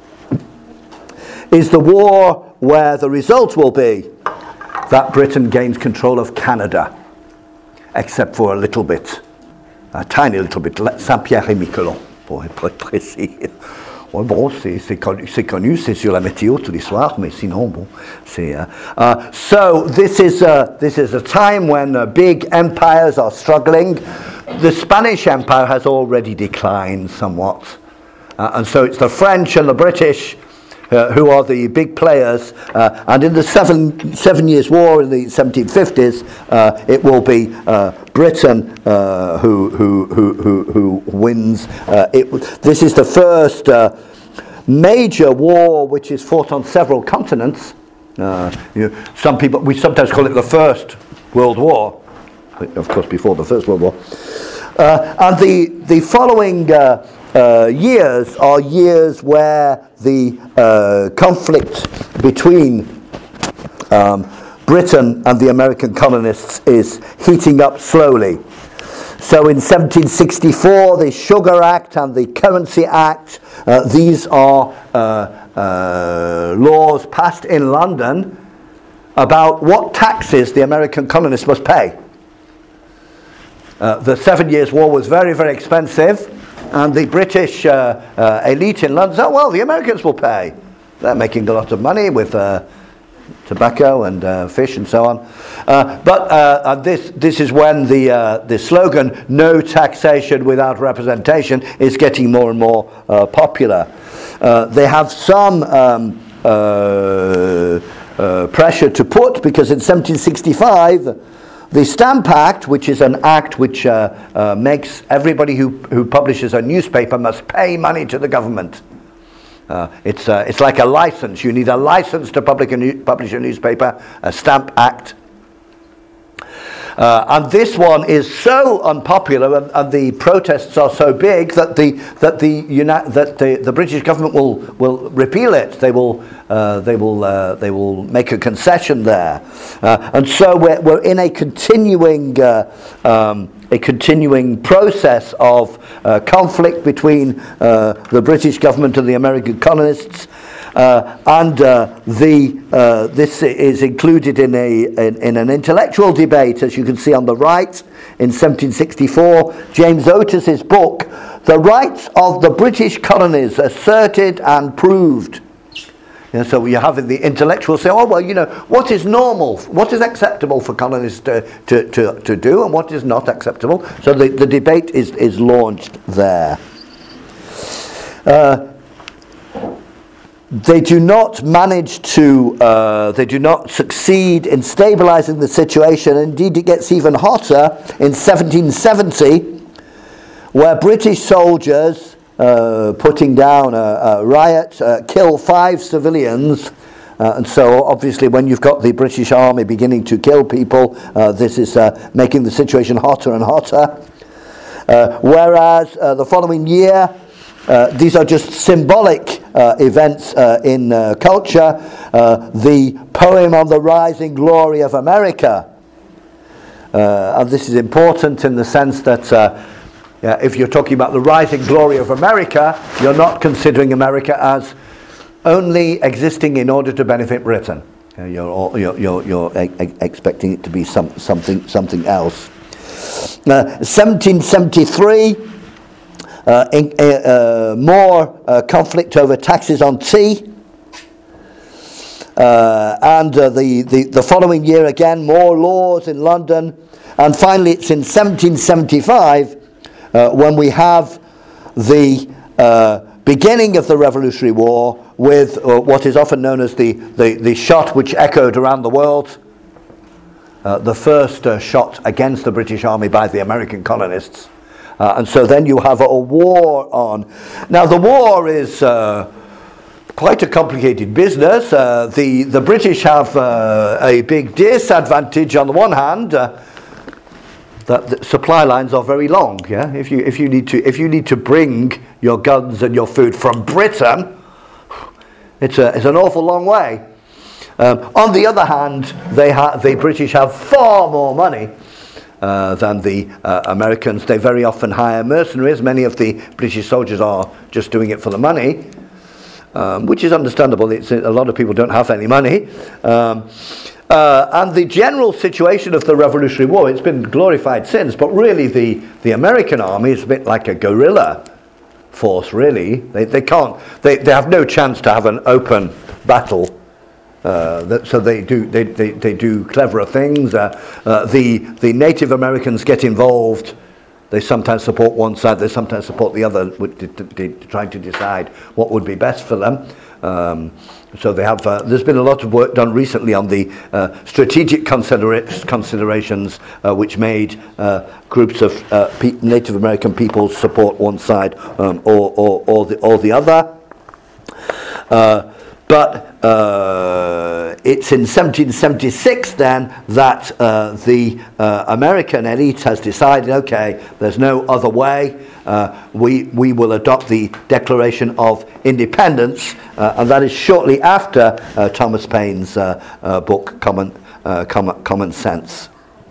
is the war where the result will be that Britain gains control of Canada, except for a little bit, a tiny little bit, Saint-Pierre-et-Miquelon, pour être précis. Ouais, bon, c'est, c'est, connu, c'est connu, c'est sur la météo tous les soirs, mais sinon, bon, c'est... Uh, uh, so this is, uh, this is a time when uh, big empires are struggling. The Spanish Empire has already declined somewhat. Uh, and so it's the French and the British Uh, who are the big players, uh, and in the seven, seven Years' War in the seventeen fifties, uh, it will be uh, Britain uh, who, who, who, who, who wins. Uh, it, this is the first uh, major war which is fought on several continents. Uh, you know, some people, we sometimes call it the First World War, of course before the First World War. Uh, and the, the following uh, Uh, years are years where the uh, conflict between um, Britain and the American colonists is heating up slowly. So in seventeen sixty-four, the Sugar Act and the Currency Act, uh, these are uh, uh, laws passed in London about what taxes the American colonists must pay. Uh, the Seven Years' War was very, very expensive. And the British uh, uh, elite in London said, oh, well, the Americans will pay. They're making a lot of money with uh, tobacco and uh, fish and so on. Uh, but uh, this this is when the uh, the slogan, no taxation without representation, is getting more and more uh, popular. Uh, they have some um, uh, uh, pressure to put, because in seventeen sixty-five, the Stamp Act, which is an act which uh, uh, makes everybody who, who publishes a newspaper must pay money to the government. Uh, it's, uh, it's like a license. You need a license to public a new, publish a newspaper, a Stamp Act. Uh, and this one is so unpopular, and, and the protests are so big that the that the uni- that the, the British government will will repeal it. They will uh, they will uh, they will make a concession there, uh, and so we're we're in a continuing uh, um, a continuing process of uh, conflict between uh, the British government and the American colonists. Uh, and uh, the uh, this is included in a in, in an intellectual debate, as you can see on the right. In seventeen sixty-four, James Otis's book, "The Rights of the British Colonies Asserted and Proved." You know, so you have the intellectuals say, "Oh well, you know, what is normal? What is acceptable for colonists to to, to, to do, and what is not acceptable?" So the, the debate is is launched there. Uh, They do not manage to, uh, they do not succeed in stabilizing the situation. Indeed, it gets even hotter in seventeen seventy, where British soldiers, uh, putting down a, a riot, uh, kill five civilians. Uh, and so, obviously, when you've got the British Army beginning to kill people, uh, this is uh, making the situation hotter and hotter. Uh, whereas uh, the following year, Uh, these are just symbolic uh, events uh, in uh, culture. Uh, the poem on the rising glory of America. Uh, and this is important in the sense that uh, yeah, if you're talking about the rising glory of America, you're not considering America as only existing in order to benefit Britain. Uh, you're, all, you're, you're, you're e- expecting it to be some, something, something else. Uh, seventeen seventy-three. Uh, in, uh, uh, more uh, conflict over taxes on tea, uh, and uh, the, the, the following year again more laws in London, and finally it's in seventeen seventy-five uh, when we have the uh, beginning of the Revolutionary War with uh, what is often known as the, the, the shot which echoed around the world, uh, the first uh, shot against the British Army by the American colonists. Uh, and so then you have a, a war on. Now the war is uh, quite a complicated business. Uh, the the British have uh, a big disadvantage on the one hand, uh, that the supply lines are very long. Yeah, if you if you need to if you need to bring your guns and your food from Britain, it's a it's an awful long way. Um, on the other hand, they ha- the British have far more money Uh, than the uh, Americans. They very often hire mercenaries. Many of the British soldiers are just doing it for the money, um, which is understandable. It's, a lot of people don't have any money. Um, uh, and the general situation of the Revolutionary War, it's been glorified since, but really the, the American army is a bit like a guerrilla force, really. They, they can't, they, they have no chance to have an open battle. Uh, that, so they do they, they, they do cleverer things. Uh, uh, the the Native Americans get involved. They sometimes support one side. They sometimes support the other, with, d- d- d- trying to decide what would be best for them. Um, so they have. Uh, there's been a lot of work done recently on the uh, strategic considera- considerations, uh, which made uh, groups of uh, pe- Native American peoples support one side um, or, or or the or the other. Uh, But uh, it's in seventeen seventy-six then that uh, the uh, American elite has decided, okay, there's no other way. Uh, we we will adopt the Declaration of Independence, uh, and that is shortly after uh, Thomas Paine's uh, uh, book, Common uh, Common, Common Sense.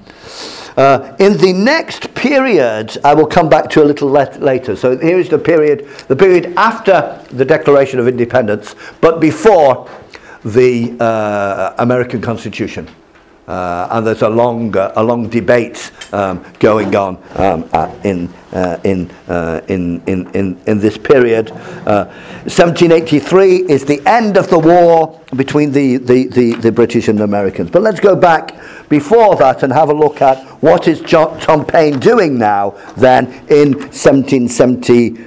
Uh, in the next period, I will come back to a little let- later. So here is the period, the period after the Declaration of Independence, but before the uh, American Constitution. Uh, and there's a long, uh, a long debate um, going on um, uh, in, uh, in, uh, in, in, in, in this period. Uh, seventeen eighty-three is the end of the war between the, the, the, the British and the Americans. But let's go back before that and have a look at what is John, Tom Paine doing now then in seventeen seventy-six,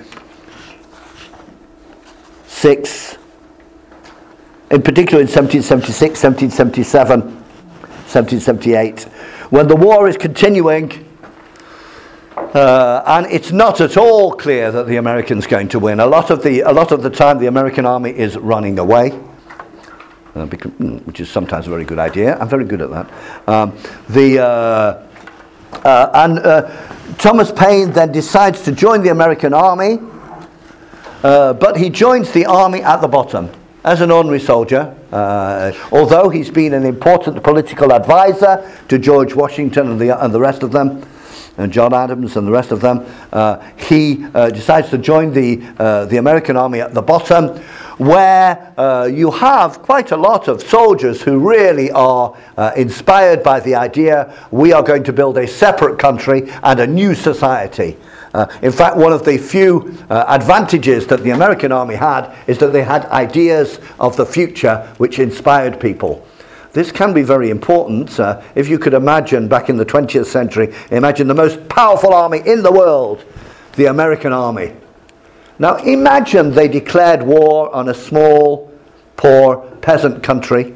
in particular in seventeen seventy-six, seventeen seventy-seven, seventeen seventy-eight, when the war is continuing. Uh, and it's not at all clear that the Americans going to win. A lot of the a lot of the time, the American army is running away, uh, because, which is sometimes a very good idea. I'm very good at that. Um, the uh, uh, and uh, Thomas Paine then decides to join the American army, uh, but he joins the army at the bottom as an ordinary soldier. Uh, although he's been an important political advisor to George Washington and the and the rest of them, and John Adams and the rest of them, uh, he uh, decides to join the uh, the American army at the bottom, where uh, you have quite a lot of soldiers who really are uh, inspired by the idea we are going to build a separate country and a new society. Uh, in fact, one of the few uh, advantages that the American army had is that they had ideas of the future which inspired people. This can be very important. Uh, if you could imagine back in the twentieth century, imagine the most powerful army in the world, the American army. Now imagine they declared war on a small, poor, peasant country.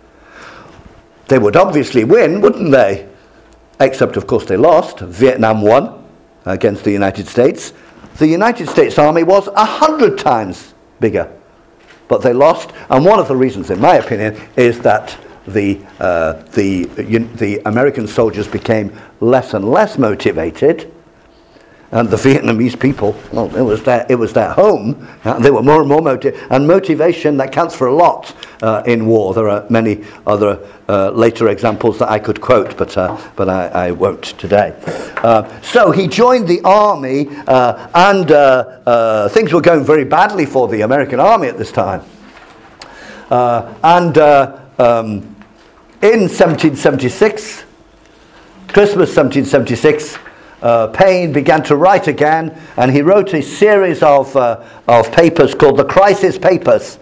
They would obviously win, wouldn't they? Except, of course, they lost. Vietnam won against the United States. The United States Army was a hundred times bigger, but they lost. And one of the reasons, in my opinion, is that the uh, the the American soldiers became less and less motivated, and the Vietnamese people, well, it was their it was their home. Uh, they were more and more motivated, and motivation that counts for a lot uh, in war. There are many other uh, later examples that I could quote, but uh, but I, I won't today. Uh, so he joined the army, uh, and uh, uh, things were going very badly for the American army at this time. Uh, and uh, um, in seventeen seventy-six, Christmas seventeen seventy-six, uh, Paine began to write again, and he wrote a series of uh, of papers called the Crisis Papers.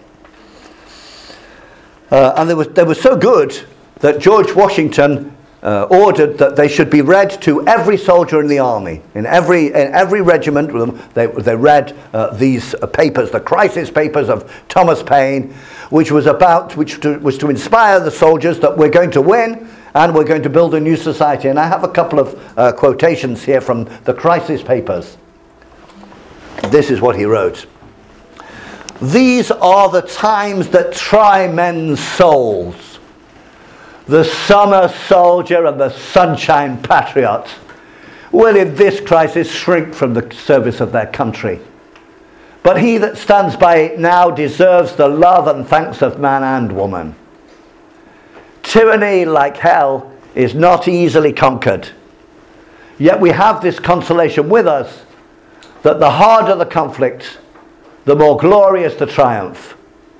Uh, and they were they were so good that George Washington uh, ordered that they should be read to every soldier in the army. In every in every regiment, they they read uh, these uh, papers, the Crisis Papers of Thomas Paine, which was about which to, was to inspire the soldiers that we're going to win and we're going to build a new society. And I have a couple of uh, quotations here from the Crisis Papers. This is what he wrote. "These are the times that try men's souls. The summer soldier and the sunshine patriot will in this crisis shrink from the service of their country. But he that stands by it now deserves the love and thanks of man and woman. Tyranny, like hell, is not easily conquered. Yet we have this consolation with us, that the harder the conflict, the more glorious the triumph.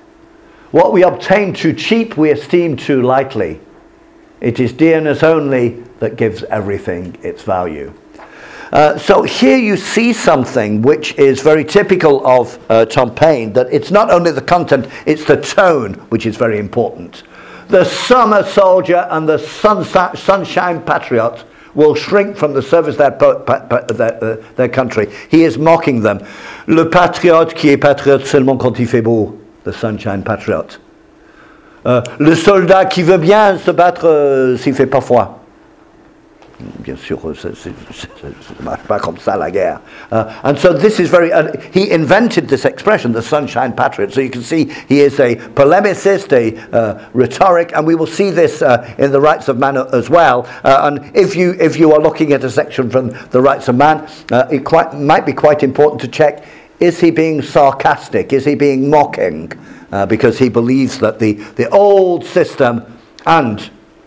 What we obtain too cheap, we esteem too lightly. It is dearness only that gives everything its value." Uh, so here you see something which is very typical of uh, Tom Paine, that it's not only the content, it's the tone which is very important. The summer soldier and the sunsa- sunshine patriot will shrink from the service of their, po- pa- pa- their, uh, their country. He is mocking them. Le patriote qui est patriote seulement quand il fait beau, the sunshine patriot. Uh, le soldat qui veut bien se battre euh, s'il fait pas froid. Bien sûr, ça ne marche pas comme ça la guerre. Uh, and so this is very, uh, he invented this expression, the sunshine patriot. So you can see he is a polemicist, a uh, rhetoric, and we will see this uh, in the Rights of Man as well. Uh, and if you if you are looking at a section from the Rights of Man, uh, it quite, might be quite important to check, is he being sarcastic? Is he being mocking? Uh, because he believes that the, the old system and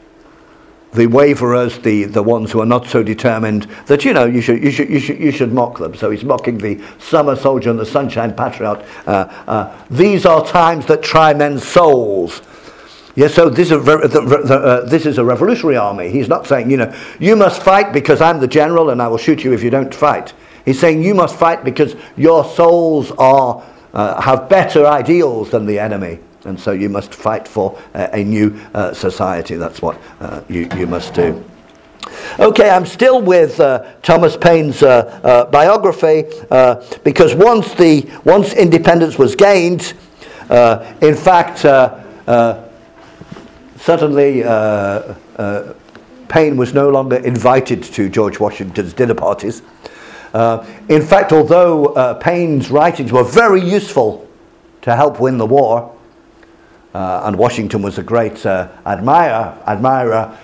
the waverers, the, the ones who are not so determined, that you know you should you should you should you should mock them. So he's mocking the summer soldier and the sunshine patriot. Uh, uh, these are times that try men's souls. Yes, so this is a the, the, uh, this is a revolutionary army. He's not saying, you know, you must fight because I'm the general and I will shoot you if you don't fight. He's saying you must fight because your souls are uh, have better ideals than the enemy. And so you must fight for uh, a new uh, society. That's what uh, you, you must do. Okay, I'm still with uh, Thomas Paine's uh, uh, biography uh, because once the once independence was gained, uh, in fact, uh, uh, suddenly uh, uh, Paine was no longer invited to George Washington's dinner parties. Uh, in fact, although uh, Paine's writings were very useful to help win the war, uh, and Washington was a great uh, admirer, admirer,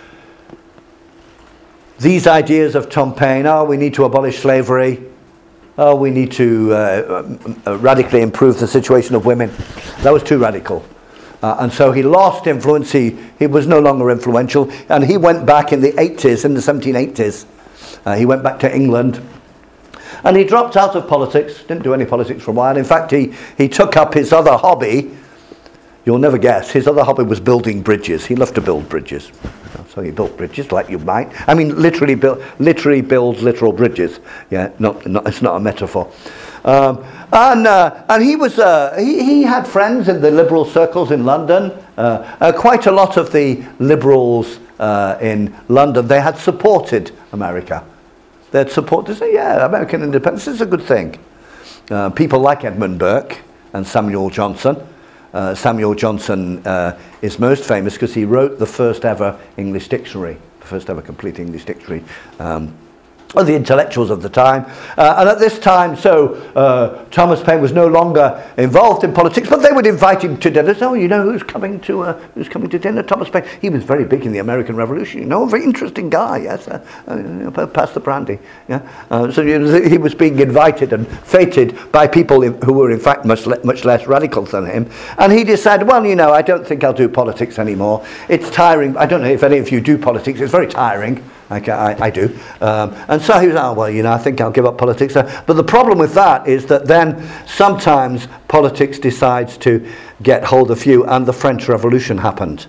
these ideas of Tom Paine, oh, we need to abolish slavery, oh, we need to uh, uh, radically improve the situation of women, that was too radical. Uh, and so he lost influence, he, he was no longer influential, and he went back in the eighties, in the seventeen eighties, uh, he went back to England, and he dropped out of politics, didn't do any politics for a while. In fact, he, he took up his other hobby. You'll never guess. His other hobby was building bridges. He loved to build bridges. So he built bridges, like you might. I mean, literally build, literally build literal bridges. Yeah, not, not it's not a metaphor. Um, and uh, and he was uh, he, he had friends in the liberal circles in London. Uh, uh, quite a lot of the liberals uh, in London, they had supported America. They had supported, say, yeah, American independence is a good thing. Uh, people like Edmund Burke and Samuel Johnson. Uh, Samuel Johnson uh, is most famous because he wrote the first ever English dictionary, the first ever complete English dictionary um, of the intellectuals of the time. Uh, and at this time, so uh, Thomas Paine was no longer involved in politics, but they would invite him to dinner. So, oh, you know, who's coming to uh, who's coming to dinner? Thomas Paine. He was very big in the American Revolution. You know, a very interesting guy. Yes, uh, uh, pass the brandy. Yeah. Uh, so he was being invited and feted by people who were in fact much le- much less radical than him. And he decided, well, you know, I don't think I'll do politics anymore. It's tiring. I don't know if any of you do politics. It's very tiring. I, I, I do. Um, and so he was, oh, well, you know, I think I'll give up politics. Uh, but the problem with that is that then sometimes politics decides to get hold of you, and the French Revolution happened.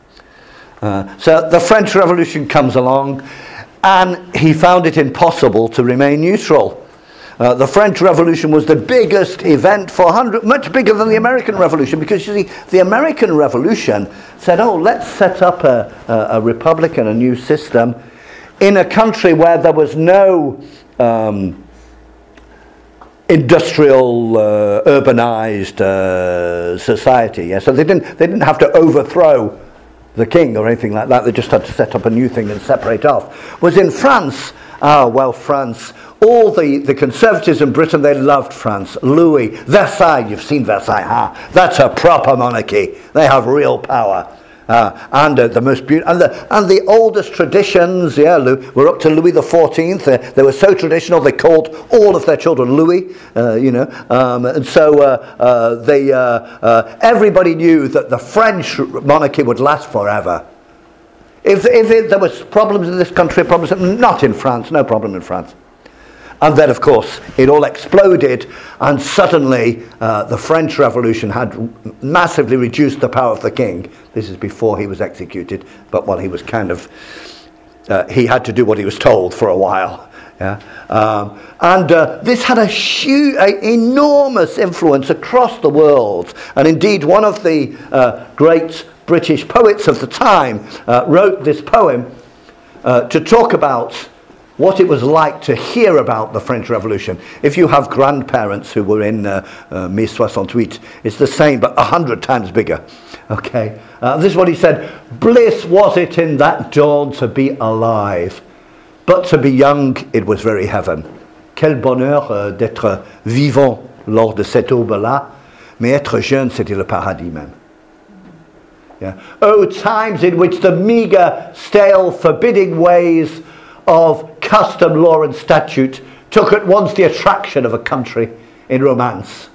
Uh, so the French Revolution comes along, and he found it impossible to remain neutral. Uh, the French Revolution was the biggest event for one hundred, much bigger than the American Revolution, because you see, the American Revolution said, oh, let's set up a, a, a republic and a new system in a country where there was no um, industrial, uh, urbanized uh, society. Yeah? So they didn't they didn't have to overthrow the king or anything like that. They just had to set up a new thing and separate off. Was in France. Ah, well, France. All the, the conservatives in Britain, they loved France. Louis, Versailles. You've seen Versailles, huh? That's a proper monarchy. They have real power. Uh, and uh, the most beautiful, and the and the oldest traditions, yeah, Lou, we're up to Louis the Fourteenth. Uh, they were so traditional they called all of their children Louis, uh, you know, um, and so uh, uh, they uh, uh, everybody knew that the French monarchy would last forever. If if it, there was problems in this country, problems not in France, no problem in France. And then, of course, it all exploded, and suddenly uh, the French Revolution had massively reduced the power of the king. This is before he was executed, but while he was kind of, uh, he had to do what he was told for a while. Yeah, um, and uh, this had a huge, a enormous influence across the world. And indeed, one of the uh, great British poets of the time uh, wrote this poem uh, to talk about what it was like to hear about the French Revolution. If you have grandparents who were in uh, uh, mai soixante-huit, it's the same, but a hundred times bigger. Okay, uh, this is what he said. Bliss was it in that dawn to be alive, but to be young it was very heaven. Quel bonheur euh, d'être vivant lors de cette aube-là, mais être jeune c'était le paradis même. Yeah. Oh, times in which the meagre, stale, forbidding ways of custom, law and statute took at once the attraction of a country in romance.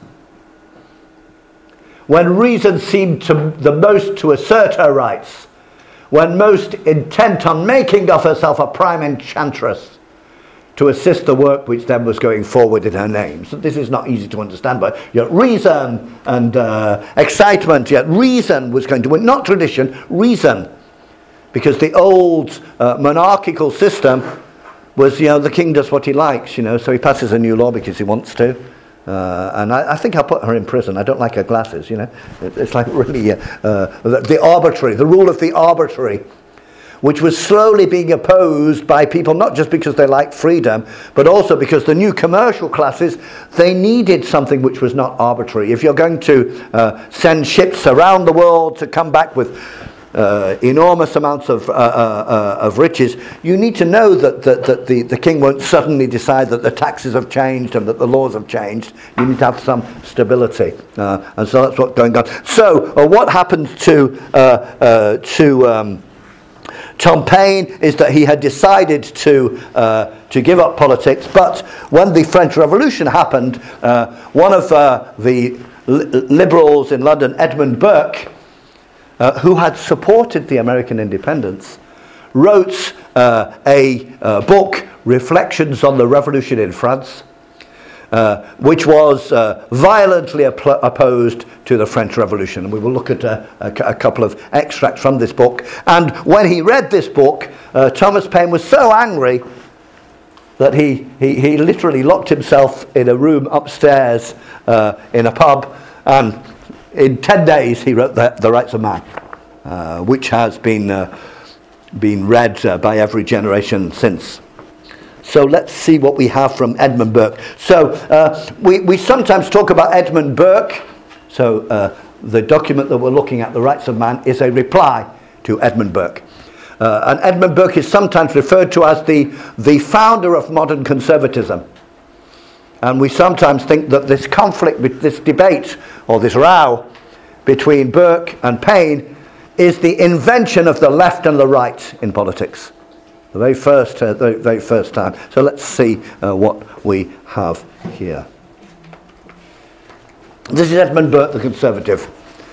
When reason seemed to the most to assert her rights, when most intent on making of herself a prime enchantress to assist the work which then was going forward in her name. So this is not easy to understand, but yet reason and uh, excitement, yet reason was going to win, not tradition, reason. Because the old uh, monarchical system was, you know, the king does what he likes, you know, so he passes a new law because he wants to. Uh, and I, I think I'll put her in prison. I don't like her glasses, you know. It, it's like really uh, uh, the, the arbitrary, the rule of the arbitrary, which was slowly being opposed by people, not just because they liked freedom, but also because the new commercial classes, they needed something which was not arbitrary. If you're going to uh, send ships around the world to come back with uh, enormous amounts of, uh, uh, uh, of riches, you need to know that, that, that the, the king won't suddenly decide that the taxes have changed and that the laws have changed. You need to have some stability. Uh, and so that's what's going on. So uh, what happened to, uh, uh, to um, Tom Paine is that he had decided to uh, to give up politics, but when the French Revolution happened, uh, one of uh, the li- liberals in London, Edmund Burke, uh, who had supported the American independence, wrote uh, a uh, book, Reflections on the Revolution in France, Uh, which was uh, violently op- opposed to the French Revolution. And we will look at a, a, a couple of extracts from this book. And when he read this book, uh, Thomas Paine was so angry that he, he, he literally locked himself in a room upstairs uh, in a pub, and in ten days he wrote The, the Rights of Man, uh, which has been, uh, been read uh, by every generation since. So let's see what we have from Edmund Burke. So uh, we, we sometimes talk about Edmund Burke. So uh, the document that we're looking at, The Rights of Man, is a reply to Edmund Burke. Uh, and Edmund Burke is sometimes referred to as the, the founder of modern conservatism. And we sometimes think that this conflict, this debate, or this row between Burke and Paine is the invention of the left and the right in politics. The very first, uh, the very first time. So let's see uh, what we have here. This is Edmund Burke, the Conservative.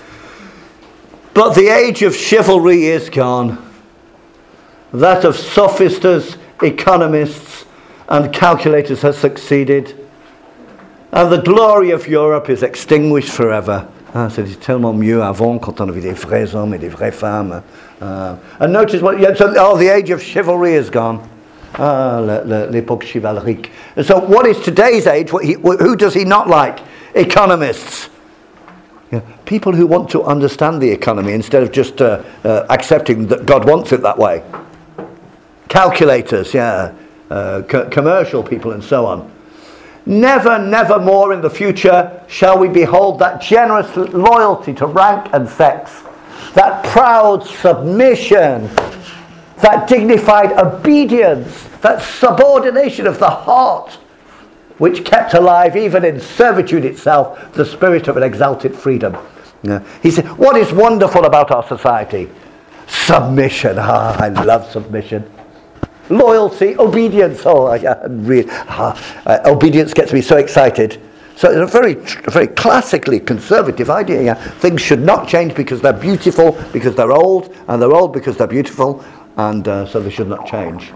But the age of chivalry is gone. That of sophisters, economists, and calculators has succeeded. And the glory of Europe is extinguished forever. Ah, c'était tellement mieux avant, quand on avait des vrais hommes et des vraies femmes. Uh, and notice what, yeah, so, oh, the age of chivalry is gone. Ah, le, le, l'époque chivalrique. And so what is today's age? What he, who does he not like? Economists. Yeah, people who want to understand the economy instead of just uh, uh, accepting that God wants it that way. Calculators, yeah, uh, co- commercial people and so on. Never, never more in the future shall we behold that generous loyalty to rank and sex, that proud submission, that dignified obedience, that subordination of the heart, which kept alive even in servitude itself the spirit of an exalted freedom. Yeah. He said, what is wonderful about our society? Submission. Ah, I love submission. Loyalty, obedience. Oh, I, I really, ah, uh, obedience gets me so excited. So it's a very, very classically conservative idea. Yeah. Things should not change because they're beautiful, because they're old, and they're old because they're beautiful, and uh, so they should not change.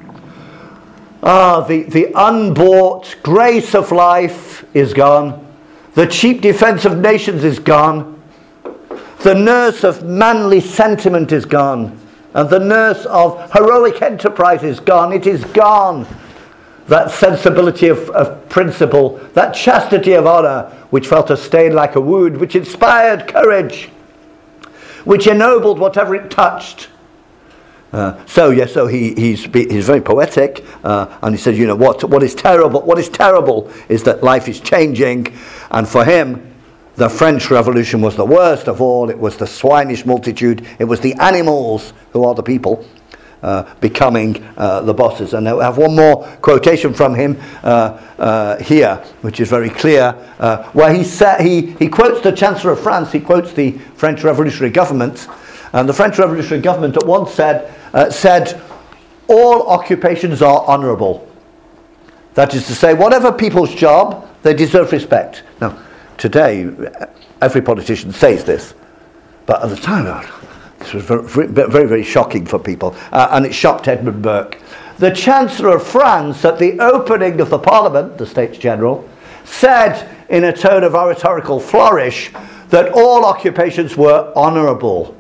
Ah, the, the unbought grace of life is gone. The cheap defense of nations is gone. The nurse of manly sentiment is gone. And the nurse of heroic enterprise is gone. It is gone. That sensibility of, of principle, that chastity of honour, which felt a stain like a wound, which inspired courage, which ennobled whatever it touched. Uh, so yes, so he, he's he's very poetic, uh, and he says, you know, what what is terrible? What is terrible is that life is changing, and for him, the French Revolution was the worst of all. It was the swinish multitude. It was the animals who are the people uh, becoming uh, the bosses. And I have one more quotation from him uh, uh, here, which is very clear, uh, where he sa- he he quotes the Chancellor of France. He quotes the French Revolutionary government, and the French Revolutionary government at once said uh, said all occupations are honourable. That is to say, whatever people's job, they deserve respect. Now, today, every politician says this, but at the time, this was very, very, very shocking for people, uh, and it shocked Edmund Burke. The Chancellor of France, at the opening of the Parliament, the States General, said in a tone of oratorical flourish that all occupations were honourable.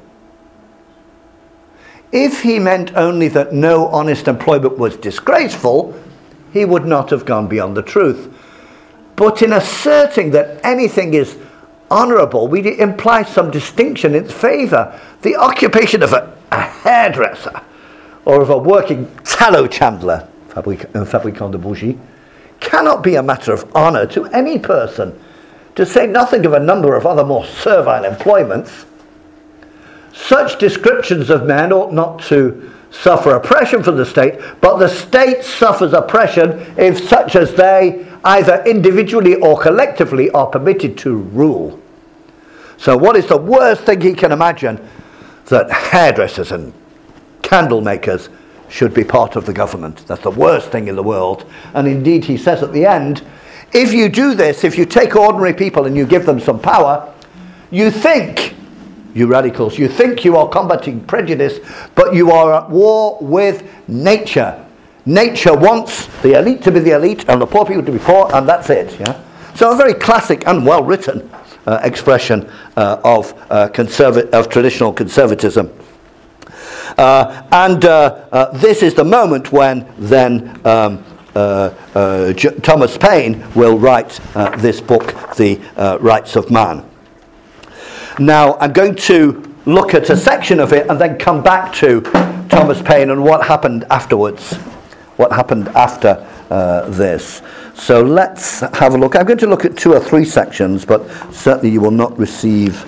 If he meant only that no honest employment was disgraceful, he would not have gone beyond the truth. But in asserting that anything is honourable, we imply some distinction in its favour. The occupation of a, a hairdresser or of a working tallow chandler, fabricant de bougies, cannot be a matter of honour to any person, to say nothing of a number of other more servile employments. such descriptions of men ought not to suffer oppression from the state, but the state suffers oppression if such as they, either individually or collectively, are permitted to rule. So what is the worst thing he can imagine? That hairdressers and candle makers should be part of the government. That's the worst thing in the world. And indeed, he says at the end, if you do this, if you take ordinary people and you give them some power, you think, you radicals, you think you are combating prejudice, but you are at war with nature. Nature wants the elite to be the elite and the poor people to be poor, and that's it. Yeah. So a very classic and well-written uh, expression uh, of uh, conserva- of traditional conservatism. Uh, and uh, uh, this is the moment when then um, uh, uh, J- Thomas Paine will write uh, this book, The uh, Rights of Man. Now, I'm going to look at a section of it and then come back to Thomas Paine and what happened afterwards. What happened after uh, this. So let's have a look. I'm going to look at two or three sections, but certainly you will not receive...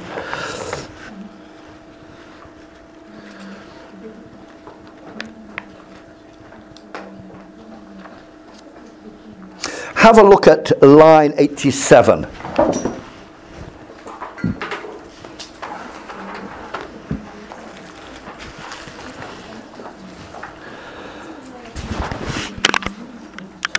Have a look at line eighty-seven.